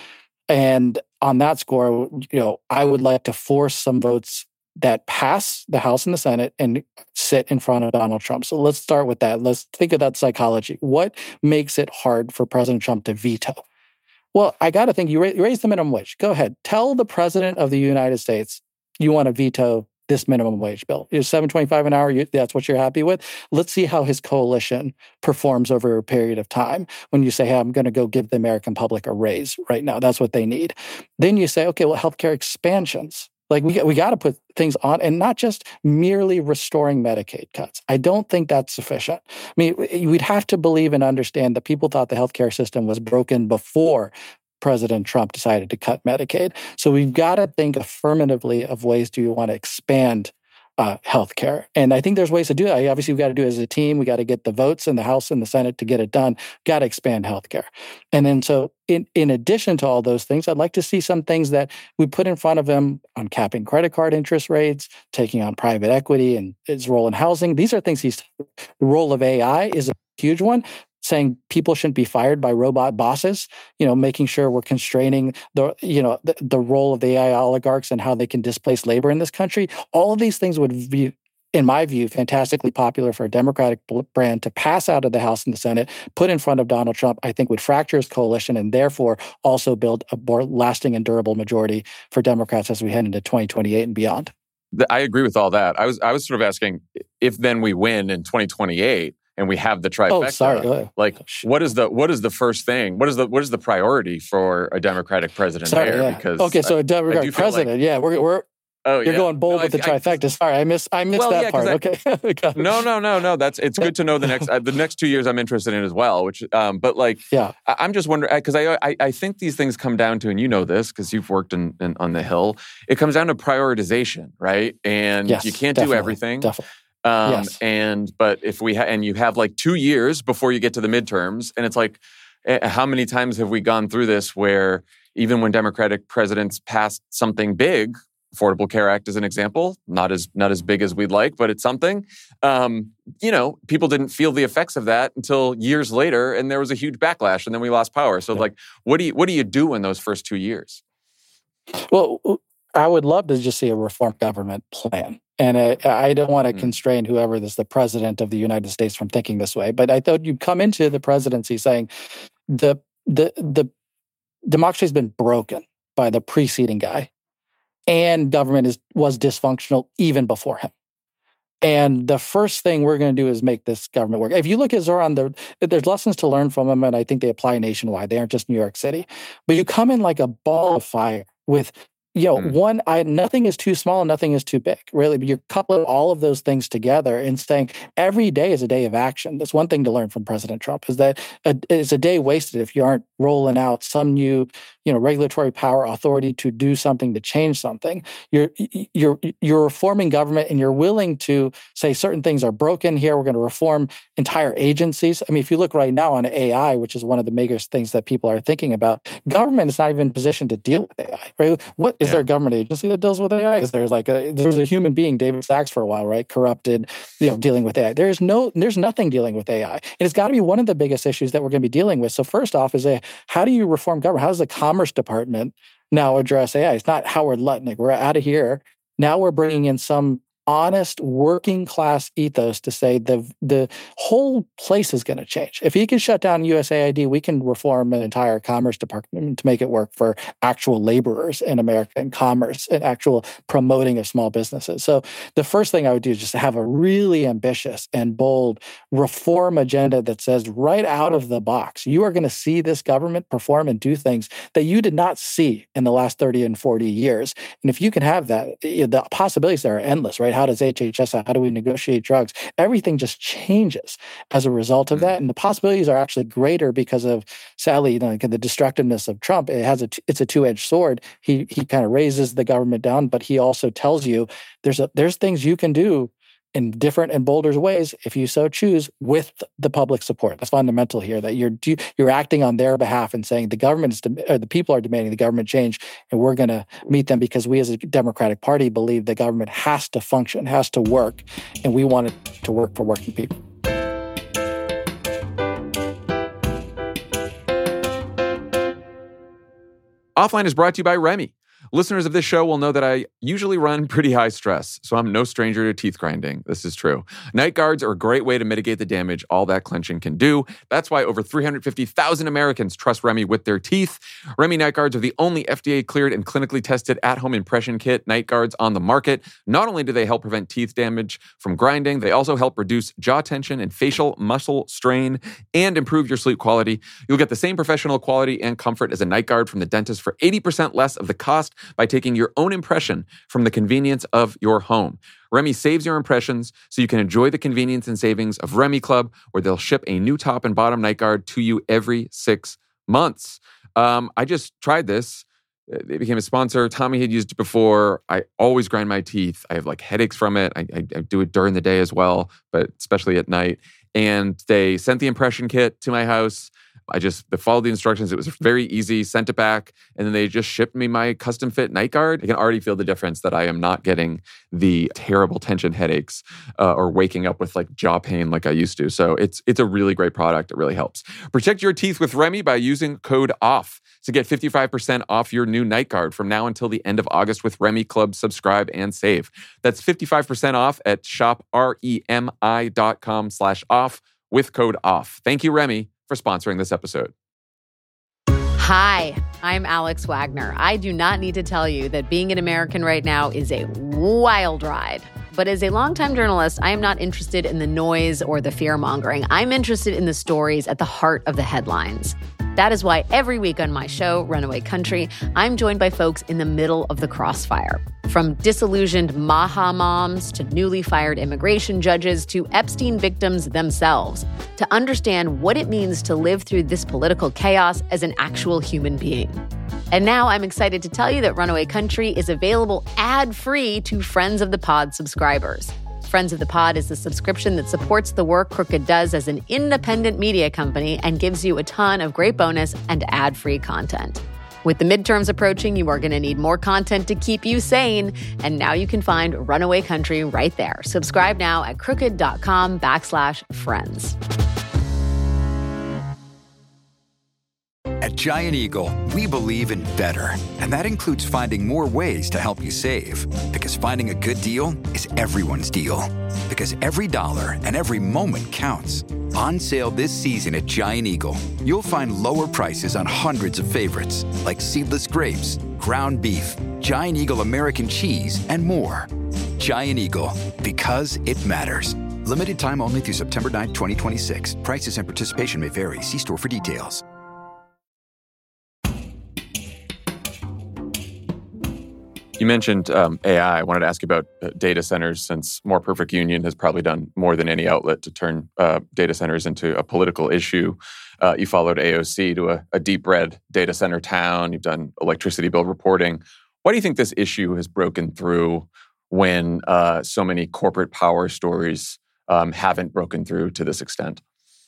And on that score, you know, I would like to force some votes that pass the House and the Senate and sit in front of Donald Trump. So let's start with that. Let's think of that psychology. What makes it hard for President Trump to veto? Well, I got to think you raise the minimum wage. Go ahead. Tell the President of the United States you want to veto this minimum wage bill. It's seven twenty-five an hour. You, that's what you're happy with. Let's see how his coalition performs over a period of time. When you say, hey, I'm going to go give the American public a raise right now. That's what they need. Then you say, okay, well, healthcare expansions. Like we we got to put things on and not just merely restoring Medicaid cuts. I don't think that's sufficient. I mean, we'd have to believe and understand that people thought the healthcare system was broken before President Trump decided to cut Medicaid. So we've got to think affirmatively of ways do you want to expand uh, healthcare. And I think there's ways to do that. Obviously, we've got to do it as a team. We got to get the votes in the House and the Senate to get it done. Got to expand healthcare. And then so in, in addition to all those things, I'd like to see some things that we put in front of them on capping credit card interest rates, taking on private equity and its role in housing. These are things he's, the role of A I is a huge one. Saying people shouldn't be fired by robot bosses, you know, making sure we're constraining the, you know, the, the role of the A I oligarchs and how they can displace labor in this country. All of these things would be, in my view, fantastically popular for a Democratic brand to pass out of the House and the Senate, put in front of Donald Trump, I think would fracture his coalition and therefore also build a more lasting and durable majority for Democrats as we head into twenty twenty-eight and beyond. I agree with all that. I was I was sort of asking if then we win in twenty twenty-eight and we have the trifecta. Oh, sorry. Like, what is the what is the first thing? What is the what is the priority for a Democratic president sorry, there? Yeah. Because okay, so a Democratic president, like, yeah, we're we're. Oh, You're yeah. going bold no, with the I, trifecta. I, Sorry, I missed. I missed well, that yeah, part. I, okay. no, no, no, no. That's it's good to know the next uh, the next two years I'm interested in as well. Which, um, but like, yeah, I, I'm just wondering because I, I I think these things come down to, and you know this because you've worked in, in on the Hill. It comes down to prioritization, right? And yes, you can't definitely, do everything. Definitely. Um, yes. And but if we ha- and you have like two years before you get to the midterms, and it's like, how many times have we gone through this where even when Democratic presidents passed something big, Affordable Care Act is an example, not as not as big as we'd like, but it's something. Um, you know, people didn't feel the effects of that until years later, and there was a huge backlash, and then we lost power. So, yeah. like, what do you what do you do in those first two years? Well, I would love to just see a reform government plan. And I, I don't want to mm. constrain whoever is the president of the United States from thinking this way. But I thought you'd come into the presidency saying the the the democracy has been broken by the preceding guy. And government is was dysfunctional even before him. And the first thing we're going to do is make this government work. If you look at Zoran, there, there's lessons to learn from him, and I think they apply nationwide. They aren't just New York City. But you come in like a ball of fire with, you know, mm. one, I, nothing is too small, nothing is too big, really. But you're coupling all of those things together and saying every day is a day of action. That's one thing to learn from President Trump, is that a, it's a day wasted if you aren't rolling out some new, you know, regulatory power, authority to do something, to change something. You're you're you're reforming government, and you're willing to say certain things are broken here. We're going to reform entire agencies. I mean, if you look right now on A I, which is one of the biggest things that people are thinking about, government is not even positioned to deal with A I. Right? What is yeah. there a government agency that deals with A I? Is there like a there's a human being, David Sachs, for a while, right? Corrupted, you know, dealing with A I. There's no there's nothing dealing with A I, and it's got to be one of the biggest issues that we're going to be dealing with. So first off, is a how do you reform government? How does the Commerce Department now address A I? It's not Howard Lutnick. We're out of here. Now we're bringing in some honest working class ethos to say the the whole place is going to change. If he can shut down U S A I D, we can reform an entire Commerce Department to make it work for actual laborers in American commerce and actual promoting of small businesses. So the first thing I would do is just have a really ambitious and bold reform agenda that says right out of the box, you are going to see this government perform and do things that you did not see in the last thirty and forty years. And if you can have that, the possibilities there are endless, right? How does H H S, how do we negotiate drugs? Everything just changes as a result of that. And the possibilities are actually greater because of, sadly, you know, the destructiveness of Trump. It has a, it's a two-edged sword. He he kind of raises the government down, but he also tells you there's a, there's things you can do in different and bolder ways, if you so choose, with the public support. That's fundamental here, that you're you're acting on their behalf and saying the government is, or the people are demanding the government change, and we're going to meet them because we as a Democratic Party believe the government has to function, has to work, and we want it to work for working people. Offline is brought to you by Remy. Listeners of this show will know that I usually run pretty high stress, so I'm no stranger to teeth grinding. This is true. Night guards are a great way to mitigate the damage all that clenching can do. That's why over three hundred fifty thousand Americans trust Remy with their teeth. Remy night guards are the only F D A-cleared and clinically tested at-home impression kit night guards on the market. Not only do they help prevent teeth damage from grinding, they also help reduce jaw tension and facial muscle strain and improve your sleep quality. You'll get the same professional quality and comfort as a night guard from the dentist for eighty percent less of the cost by taking your own impression from the convenience of your home. Remy saves your impressions so you can enjoy the convenience and savings of Remy Club, where they'll ship a new top and bottom night guard to you every six months. Um, I just tried this. It became a sponsor. Tommy had used it before. I always grind my teeth. I have like headaches from it. I, I, I do it during the day as well, but especially at night. And they sent the impression kit to my house. I just followed the instructions. It was very easy, sent it back, and then they just shipped me my custom fit night guard. I can already feel the difference that I am not getting the terrible tension headaches uh, or waking up with like jaw pain like I used to. So it's it's a really great product. It really helps. Protect your teeth with Remy by using code OFF to get fifty-five percent off your new night guard from now until the end of August with Remy Club. Subscribe and save. That's fifty-five percent off at shop R-E-M-I dot com slash off with code OFF. Thank you, Remy, for sponsoring this episode. Hi, I'm Alex Wagner. I do not need to tell you that being an American right now is a wild ride. But as a longtime journalist, I am not interested in the noise or the fear-mongering. I'm interested in the stories at the heart of the headlines. That is why every week on my show, Runaway Country, I'm joined by folks in the middle of the crossfire. From disillusioned Maha moms to newly fired immigration judges to Epstein victims themselves, to understand what it means to live through this political chaos as an actual human being. And now I'm excited to tell you that Runaway Country is available ad-free to Friends of the Pod subscribers. Friends of the Pod is the subscription that supports the work Crooked does as an independent media company and gives you a ton of great bonus and ad-free content. With the midterms approaching, you are going to need more content to keep you sane. And now you can find Runaway Country right there. Subscribe now at crooked.com backslash friends. At Giant Eagle, we believe in better. And that includes finding more ways to help you save. Because finding a good deal is everyone's deal. Because every dollar and every moment counts. On sale this season at Giant Eagle, you'll find lower prices on hundreds of favorites, like seedless grapes, ground beef, Giant Eagle American cheese, and more. Giant Eagle, because it matters. Limited time only through September ninth, twenty twenty-six. Prices and participation may vary. See store for details. You mentioned um, A I. I wanted to ask you about uh, data centers, since More Perfect Union has probably done more than any outlet to turn uh, data centers into a political issue. Uh, you followed A O C to a, a deep red data center town. You've done electricity bill reporting. Why do you think this issue has broken through when uh, so many corporate power stories um, haven't broken through to this extent?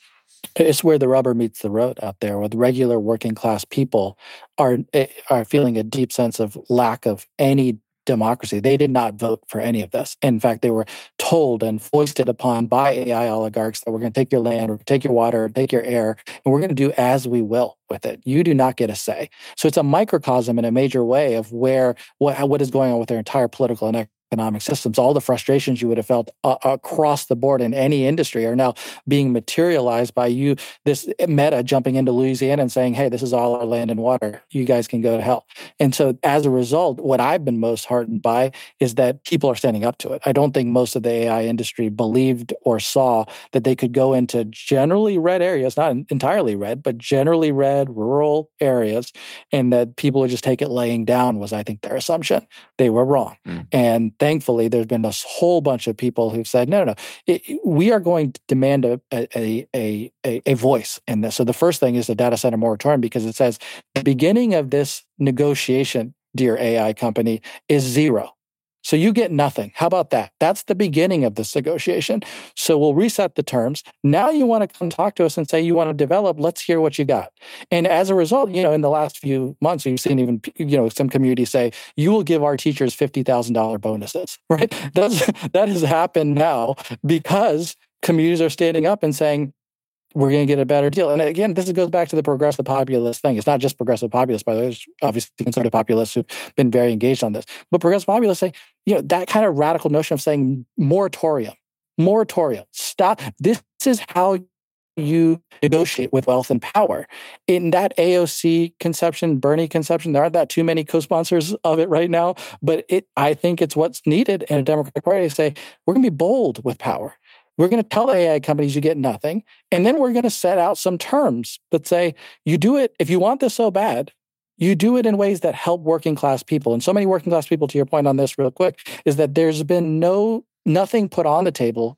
It's where the rubber meets the road out there, where the regular working class people are are feeling a deep sense of lack of any democracy. They did not vote for any of this. In fact, they were told and foisted upon by A I oligarchs that we're going to take your land, or take your water, take your air, and we're going to do as we will with it. You do not get a say. So it's a microcosm in a major way of where what, what is going on with their entire political and economic systems. All the frustrations you would have felt uh, across the board in any industry are now being materialized by you, this Meta jumping into Louisiana and saying, hey, this is all our land and water. You guys can go to hell. And so as a result, what I've been most heartened by is that people are standing up to it. I don't think most of the A I industry believed or saw that they could go into generally red areas, not entirely red, but generally red rural areas, and that people would just take it laying down was, I think, their assumption. They were wrong. Mm. And thankfully, there's been a whole bunch of people who've said, no, no, no, it, we are going to demand a, a, a, a, a voice in this. So the first thing is the data center moratorium, because it says the beginning of this negotiation, dear A I company, is zero. So you get nothing. How about that? That's the beginning of this negotiation. So we'll reset the terms. Now you want to come talk to us and say you want to develop. Let's hear what you got. And as a result, you know, in the last few months, we've seen even, you know, some communities say, you will give our teachers fifty thousand dollars bonuses, right? That's, that has happened now because communities are standing up and saying, we're going to get a better deal. And again, this goes back to the progressive populist thing. It's not just progressive populists, by the way. There's obviously conservative populists who've been very engaged on this. But progressive populists say, you know, that kind of radical notion of saying moratorium, moratorium, stop. This is how you negotiate with wealth and power. In that A O C conception, Bernie conception, there aren't that too many co-sponsors of it right now. But it, I think it's what's needed in a Democratic Party to say, we're going to be bold with power. We're going to tell A I companies you get nothing. And then we're going to set out some terms that say, you do it, if you want this so bad, you do it in ways that help working class people. And so many working class people, to your point on this real quick, is that there's been no nothing put on the table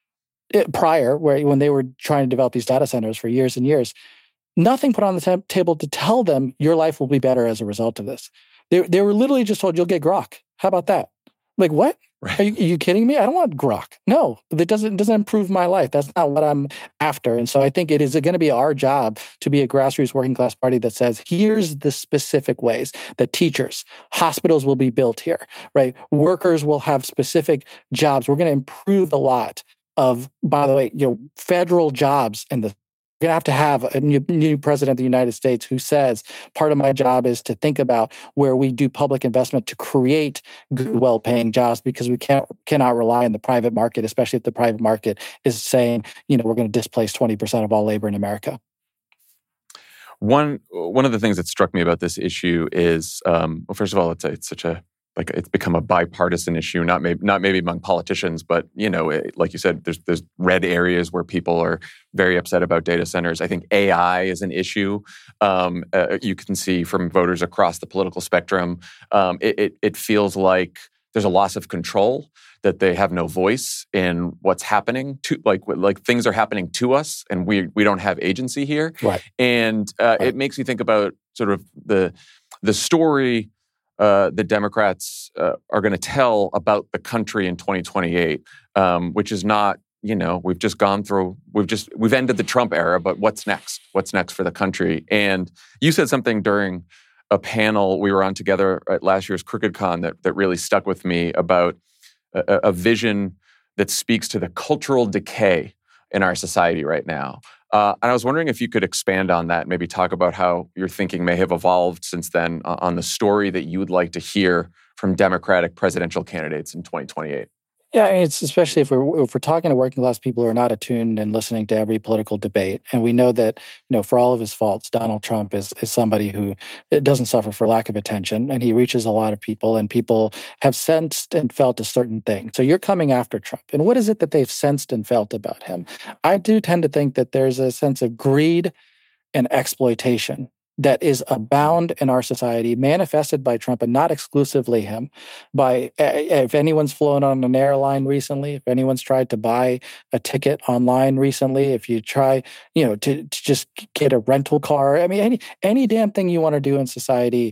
prior, where when they were trying to develop these data centers for years and years, nothing put on the t- table to tell them your life will be better as a result of this. They, they were literally just told, you'll get grok. How about that? Like, what? Right. Are, you, are you kidding me? I don't want grok. No, that doesn't doesn't improve my life. That's not what I'm after. And so I think it is going to be our job to be a grassroots working class party that says, here's the specific ways that teachers, hospitals will be built here, right? Workers will have specific jobs. We're going to improve a lot of, by the way, you know, federal jobs in the We're going to have to have a new, new president of the United States who says, part of my job is to think about where we do public investment to create good, well-paying jobs, because we can't cannot rely on the private market, especially if the private market is saying, you know, we're going to displace twenty percent of all labor in America. One one of the things that struck me about this issue is, um, well, first of all, it's a, it's such a like it's become a bipartisan issue, not maybe not maybe among politicians, but you know, it, like you said, there's there's red areas where people are very upset about data centers. I think A I is an issue. Um, uh, you can see from voters across the political spectrum. Um, it, it it feels like there's a loss of control, that they have no voice in what's happening to like like things are happening to us, and we we don't have agency here. Right. And uh, right. It makes me think about sort of the the story. Uh, the Democrats uh, are going to tell about the country in twenty twenty-eight, um, which is not, you know, we've just gone through, we've just, we've ended the Trump era, but what's next? What's next for the country? And you said something during a panel we were on together at last year's CrookedCon that, that really stuck with me about a, a vision that speaks to the cultural decay in our society right now. Uh, and I was wondering if you could expand on that, maybe talk about how your thinking may have evolved since then uh, on the story that you would like to hear from Democratic presidential candidates in twenty twenty-eight. Yeah, it's especially if we're if we're talking to working class people who are not attuned and listening to every political debate, and we know that, you know, for all of his faults, Donald Trump is is somebody who doesn't suffer for lack of attention, and he reaches a lot of people, and people have sensed and felt a certain thing. So you're coming after Trump, and what is it that they've sensed and felt about him? I do tend to think that there's a sense of greed and exploitation that is abound in our society, manifested by Trump, and not exclusively him. By if anyone's flown on an airline recently, if anyone's tried to buy a ticket online recently, if you try, you know, to, to just get a rental car, I mean, any any damn thing you want to do in society,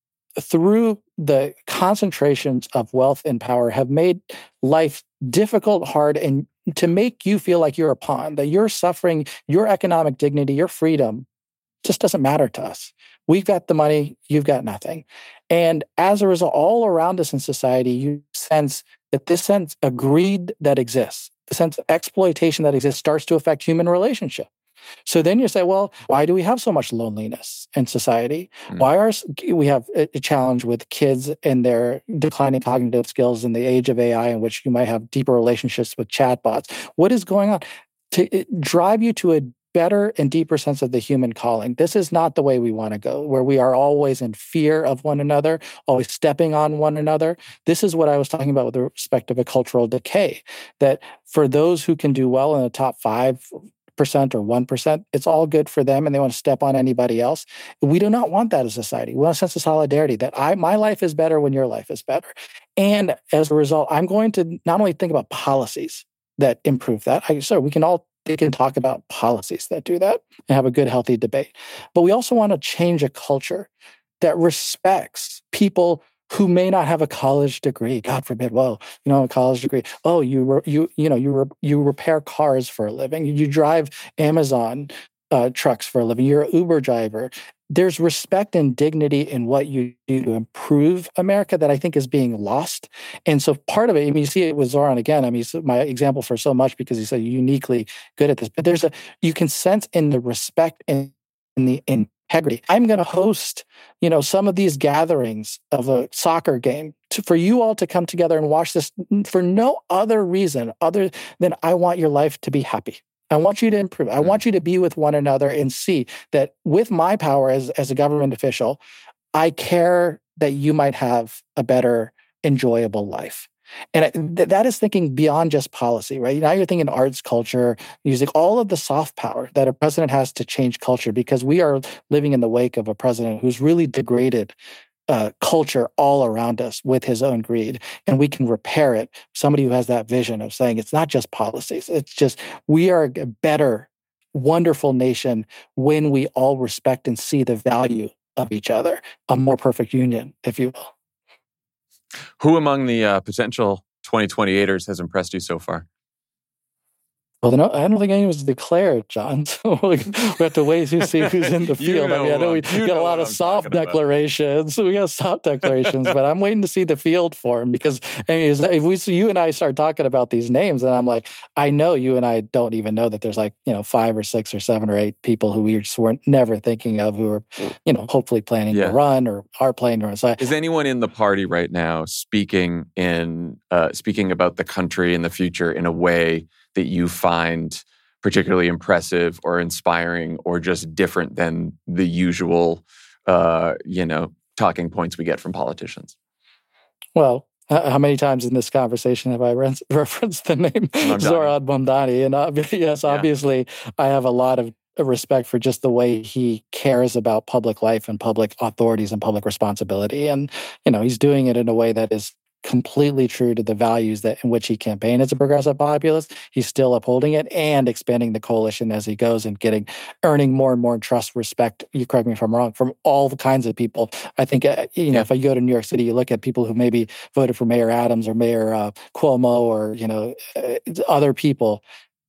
through the concentrations of wealth and power, have made life difficult, hard, and to make you feel like you're a pawn, that you're suffering, your economic dignity, your freedom just doesn't matter to us. We've got the money, you've got nothing. And as a result, all around us in society, you sense that this sense of greed that exists, the sense of exploitation that exists, starts to affect human relationship. So then you say, well, why do we have so much loneliness in society? Mm. Why are we have a challenge with kids and their declining cognitive skills in the age of A I, in which you might have deeper relationships with chatbots? What is going on to drive you to a better and deeper sense of the human calling? This is not the way we want to go, where we are always in fear of one another, always stepping on one another. This is what I was talking about with respect to a cultural decay, that for those who can do well in the top five percent or one percent, it's all good for them and they want to step on anybody else. We do not want that as a society. We want a sense of solidarity, that I my life is better when your life is better. And as a result, I'm going to not only think about policies that improve that. I, so we can all They can talk about policies that do that and have a good, healthy debate. But we also want to change a culture that respects people who may not have a college degree. God forbid, whoa, you know, a college degree. Oh, you re, you you know you re, you repair cars for a living. You drive Amazon uh, trucks for a living. You're an Uber driver. There's respect and dignity in what you do to improve America that I think is being lost. And so part of it, I mean, you see it with Zoran again. I mean, he's my example for so much because he's so uniquely good at this. But there's a, you can sense in the respect and in the integrity. I'm going to host, you know, some of these gatherings of a soccer game to, for you all to come together and watch this for no other reason other than I want your life to be happy. I want you to improve. I want you to be with one another and see that with my power as, as a government official, I care that you might have a better, enjoyable life. And I, th- that is thinking beyond just policy, right? Now you're thinking arts, culture, music, all of the soft power that a president has to change culture, because we are living in the wake of a president who's really degraded Uh, culture all around us with his own greed, and we can repair it. Somebody who has that vision of saying it's not just policies, it's just we are a better, wonderful nation when we all respect and see the value of each other, a more perfect union, if you will. Who among the uh, potential twenty twenty-eighters has impressed you so far? Well, no, I don't think anyone's declared, John. So we have to wait to see who's in the field. You know, I mean, I know we you got know a lot of I'm soft declarations. We got soft declarations, but I'm waiting to see the field form, because I mean, if we, you and I start talking about these names, and I'm like, I know you and I don't even know that there's like, you know, five or six or seven or eight people who we just weren't never thinking of, who are, you know, hopefully planning yeah. to run or are planning to run. So I, is anyone in the party right now speaking in uh, speaking about the country and the future in a way that you find particularly impressive or inspiring, or just different than the usual, uh, you know, talking points we get from politicians? Well, how many times in this conversation have I re- referenced the name Mamdani. Zoran Mamdani? And uh, yes, obviously, yeah. I have a lot of respect for just the way he cares about public life and public authorities and public responsibility. And, you know, he's doing it in a way that is completely true to the values that in which he campaigned as a progressive populist. He's still upholding it and expanding the coalition as he goes, and getting, earning more and more trust, respect, you correct me if I'm wrong, from all the kinds of people. I think, uh, you know, yeah. if you go to New York City, you look at people who maybe voted for Mayor Adams or Mayor uh, Cuomo or, you know, uh, other people.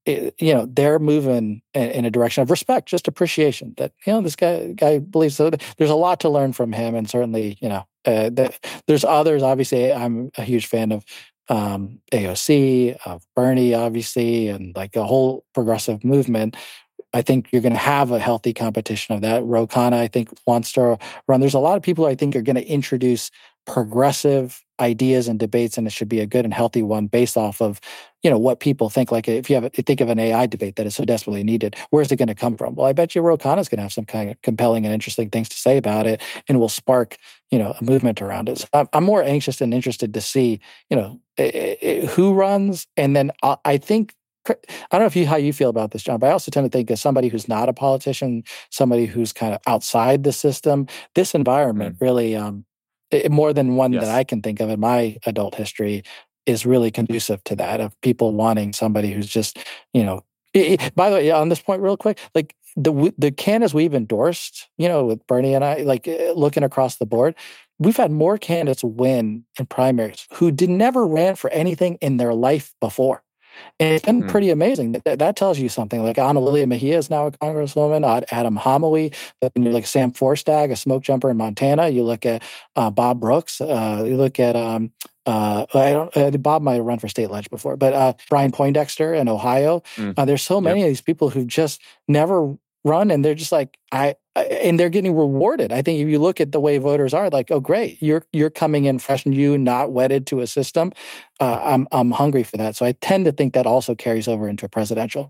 it, you know, they're moving in, in a direction of respect, just appreciation that, you know, this guy guy believes so. There's a lot to learn from him. And certainly, you know, uh, the, there's others. Obviously, I'm a huge fan of um, A O C, of Bernie, obviously, and like a whole progressive movement. I think you're going to have a healthy competition of that. Ro Khanna, I think, wants to run. There's a lot of people I think are going to introduce progressive ideas and debates, and it should be a good and healthy one based off of, you know, what people think. Like if you have, a, think of an A I debate that is so desperately needed, where's it going to come from? Well, I bet you Ro Khanna is going to have some kind of compelling and interesting things to say about it, and will spark, you know, a movement around it. So I'm more anxious and interested to see, you know, who runs, and then I think. I don't know if you how you feel about this, John, but I also tend to think as somebody who's not a politician, somebody who's kind of outside the system, this environment mm-hmm. really, um, it, more than one yes. that I can think of in my adult history, is really conducive to that, of people wanting somebody who's just, you know, it, it, by the way, on this point real quick, like the the candidates we've endorsed, you know, with Bernie and I, like looking across the board, we've had more candidates win in primaries who did never ran for anything in their life before. And it's been mm. pretty amazing. That, that tells you something. Like Ana Lilia Mejia is now a congresswoman. Adam Homowy, you look at Sam Forstag, a smoke jumper in Montana. You look at uh, Bob Brooks. Uh, you look at um, uh, I don't. Uh, Bob might have run for state leg before, but uh, Brian Poindexter in Ohio. Mm. Uh, there's so many yep. of these people who've just never run, and they're just like I. And they're getting rewarded. I think if you look at the way voters are, like, oh, great, you're you're coming in fresh and you not wedded to a system. Uh, I'm I'm hungry for that. So I tend to think that also carries over into a presidential.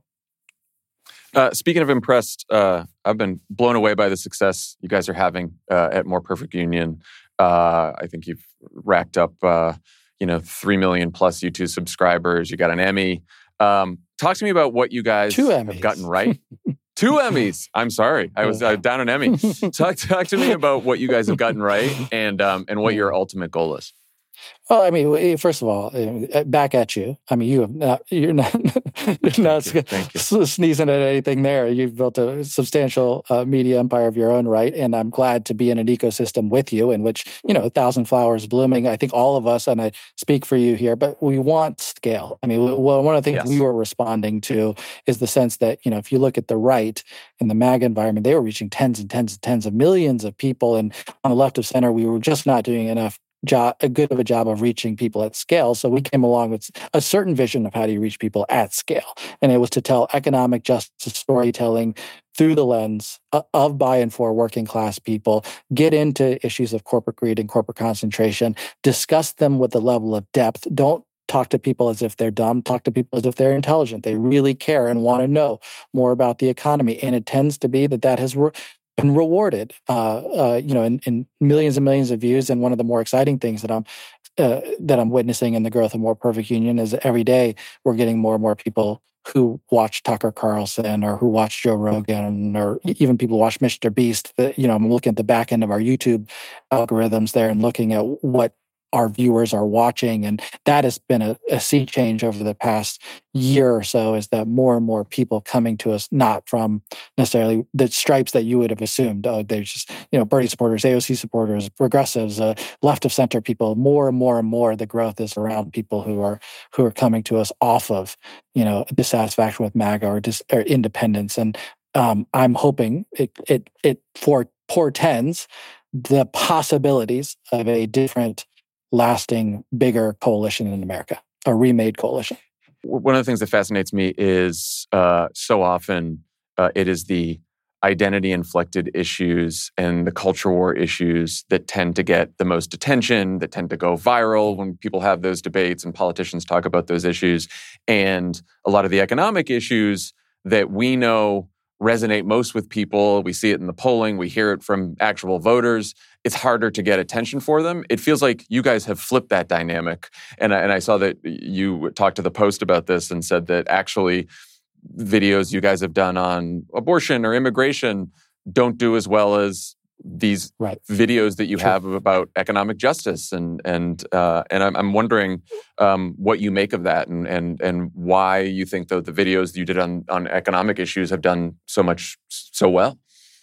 Uh, speaking of impressed, uh, I've been blown away by the success you guys are having uh, at More Perfect Union. Uh, I think you've racked up, uh, you know, three million plus YouTube subscribers. You got an Emmy. Um, talk to me about what you guys Two have Emmys. gotten right. Two Emmys. I'm sorry. I was uh, down an Emmy. Talk, talk to me about what you guys have gotten right and um, and what your ultimate goal is. Well, I mean, first of all, back at you. I mean, you have not, you're not, you're not Thank you. Thank you. sneezing at anything there. You've built a substantial uh, media empire of your own right, and I'm glad to be in an ecosystem with you in which, you know, a thousand flowers blooming. I think all of us, and I speak for you here, but we want scale. I mean, well, one of the things yes. we were responding to is the sense that, you know, if you look at the right in the MAGA environment, they were reaching tens and tens and tens of millions of people, and on the left of center, we were just not doing enough Job, a good of a job of reaching people at scale. So we came along with a certain vision of how do you reach people at scale. And it was to tell economic justice storytelling through the lens of by and for working class people, get into issues of corporate greed and corporate concentration, discuss them with a level of depth. Don't talk to people as if they're dumb. Talk to people as if they're intelligent. They really care and want to know more about the economy. And it tends to be that that has re- been rewarded, uh, uh, you know, in, in millions and millions of views. And one of the more exciting things that I'm uh, that I'm witnessing in the growth of More Perfect Union is that every day we're getting more and more people who watch Tucker Carlson or who watch Joe Rogan or even people who watch Mister Beast. You know, I'm looking at the back end of our YouTube algorithms there and looking at what our viewers are watching. And that has been a, a sea change over the past year or so, is that more and more people coming to us, not from necessarily the stripes that you would have assumed. Oh, they're just, you know, Bernie supporters, A O C supporters, progressives, uh, left of center people. More and more and more, the growth is around people who are who are coming to us off of, you know, dissatisfaction with MAGA or, dis, or independence. And um, I'm hoping it it it for portends the possibilities of a different, lasting, bigger coalition in America, a remade coalition. One of the things that fascinates me is uh, so often uh, it is the identity-inflected issues and the culture war issues that tend to get the most attention, that tend to go viral when people have those debates and politicians talk about those issues. And a lot of the economic issues that we know resonate most with people, we see it in the polling, we hear it from actual voters, it's harder to get attention for them. It feels like you guys have flipped that dynamic. And I, and I saw that you talked to the Post about this and said that actually videos you guys have done on abortion or immigration don't do as well as these right. videos that you True. have about economic justice. And and uh, and I'm, I'm wondering um, what you make of that and and and why you think that the videos you did on, on economic issues have done so much, so well.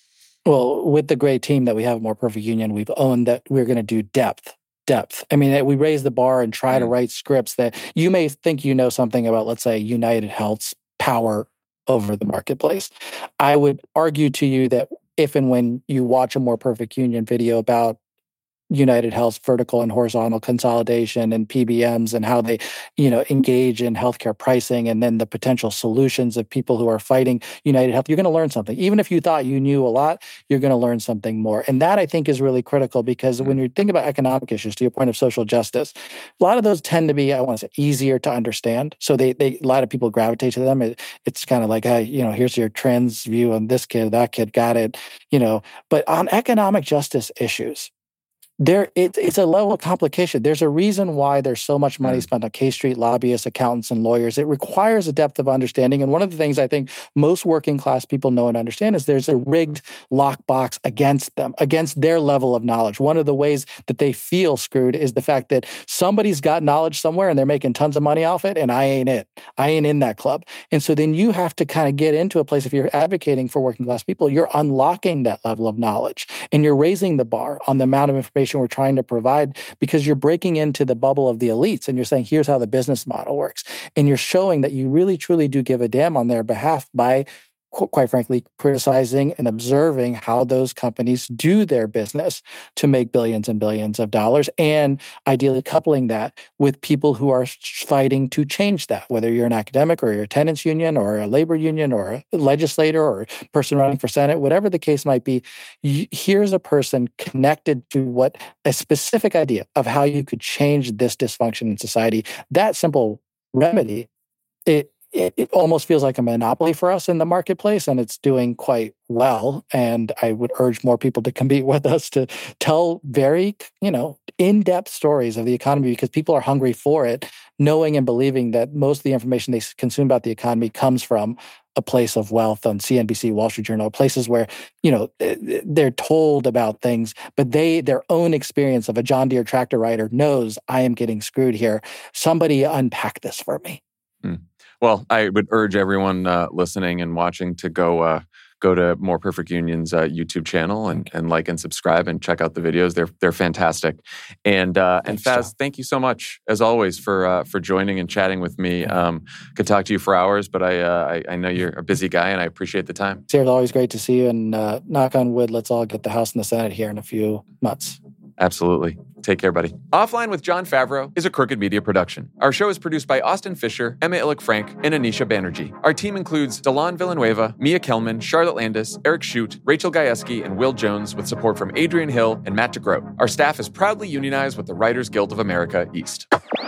Well, with the great team that we have at More Perfect Union, we've owned that we're going to do depth. Depth. I mean, we raise the bar and try mm. to write scripts that you may think you know something about, let's say, United Health's power over the marketplace. I would argue to you that if and when you watch a More Perfect Union video about United Health's vertical and horizontal consolidation and P B Ms and how they, you know, engage in healthcare pricing and then the potential solutions of people who are fighting United Health, you're going to learn something. Even if you thought you knew a lot, you're going to learn something more. And that, I think, is really critical because when you think about economic issues, to your point of social justice, a lot of those tend to be, I want to say, easier to understand. So they, they a lot of people gravitate to them. It, it's kind of like, hey, you know, here's your trends view on this kid, that kid, got it, you know. But on economic justice issues, There, it, it's a level of complication. There's a reason why there's so much money spent on K Street lobbyists, accountants, and lawyers. It requires a depth of understanding. And one of the things I think most working class people know and understand is there's a rigged lockbox against them, against their level of knowledge. One of the ways that they feel screwed is the fact that somebody's got knowledge somewhere and they're making tons of money off it, and I ain't it. I ain't in that club. And so then you have to kind of get into a place, if you're advocating for working class people, you're unlocking that level of knowledge and you're raising the bar on the amount of information we're trying to provide, because you're breaking into the bubble of the elites and you're saying, here's how the business model works. And you're showing that you really, truly do give a damn on their behalf by, quite frankly, criticizing and observing how those companies do their business to make billions and billions of dollars, and ideally coupling that with people who are fighting to change that, whether you're an academic or you're a tenants union or a labor union or a legislator or a person running for Senate, whatever the case might be. Here's a person connected to what a specific idea of how you could change this dysfunction in society. That simple remedy, it It, it almost feels like a monopoly for us in the marketplace, and it's doing quite well. And I would urge more people to compete with us to tell very, you know, in-depth stories of the economy, because people are hungry for it, knowing and believing that most of the information they consume about the economy comes from a place of wealth on C N B C, Wall Street Journal, places where, you know, they're told about things, but they, their own experience of a John Deere tractor rider knows, I am getting screwed here. Somebody unpack this for me. Hmm. Well, I would urge everyone uh, listening and watching to go uh, go to More Perfect Union's uh, YouTube channel and, and like and subscribe and check out the videos. They're they're fantastic. And uh, and Faz, John. Thank you so much as always for uh, for joining and chatting with me. Um, could talk to you for hours, but I, uh, I I know you're a busy guy and I appreciate the time. It's always great to see you. And uh, knock on wood, let's all get the House and the Senate here in a few months. Absolutely. Take care, buddy. Offline with Jon Favreau is a Crooked Media production. Our show is produced by Austin Fisher, Emma Illick-Frank, and Anisha Banerjee. Our team includes Delon Villanueva, Mia Kelman, Charlotte Landis, Eric Shute, Rachel Gajewski, and Will Jones, with support from Adrian Hill and Matt DeGroat. Our staff is proudly unionized with the Writers Guild of America East.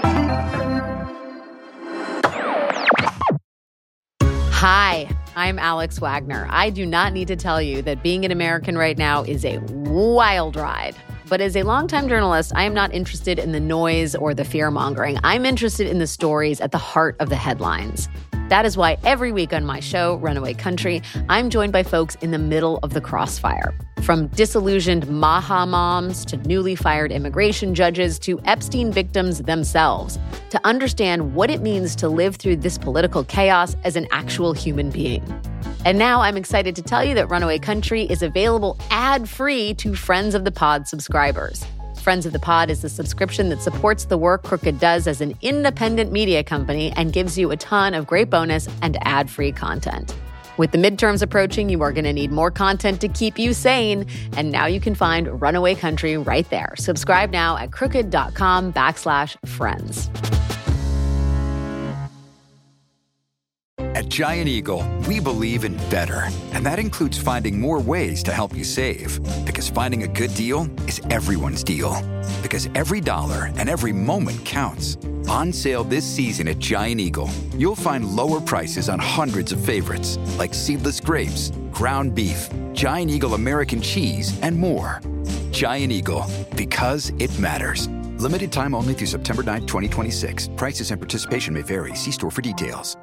Hi, I'm Alex Wagner. I do not need to tell you that being an American right now is a wild ride. But as a longtime journalist, I am not interested in the noise or the fear-mongering. I'm interested in the stories at the heart of the headlines. That is why every week on my show, Runaway Country, I'm joined by folks in the middle of the crossfire. From disillusioned Maha moms to newly fired immigration judges to Epstein victims themselves, to understand what it means to live through this political chaos as an actual human being. And now I'm excited to tell you that Runaway Country is available ad-free to Friends of the Pod subscribers. Friends of the Pod is the subscription that supports the work Crooked does as an independent media company and gives you a ton of great bonus and ad-free content. With the midterms approaching, you are going to need more content to keep you sane. And now you can find Runaway Country right there. Subscribe now at crooked.com backslash friends. At Giant Eagle, we believe in better. And that includes finding more ways to help you save. Because finding a good deal is everyone's deal. Because every dollar and every moment counts. On sale this season at Giant Eagle, you'll find lower prices on hundreds of favorites, like seedless grapes, ground beef, Giant Eagle American cheese, and more. Giant Eagle, because it matters. Limited time only through September ninth, twenty twenty-six. Prices and participation may vary. See store for details.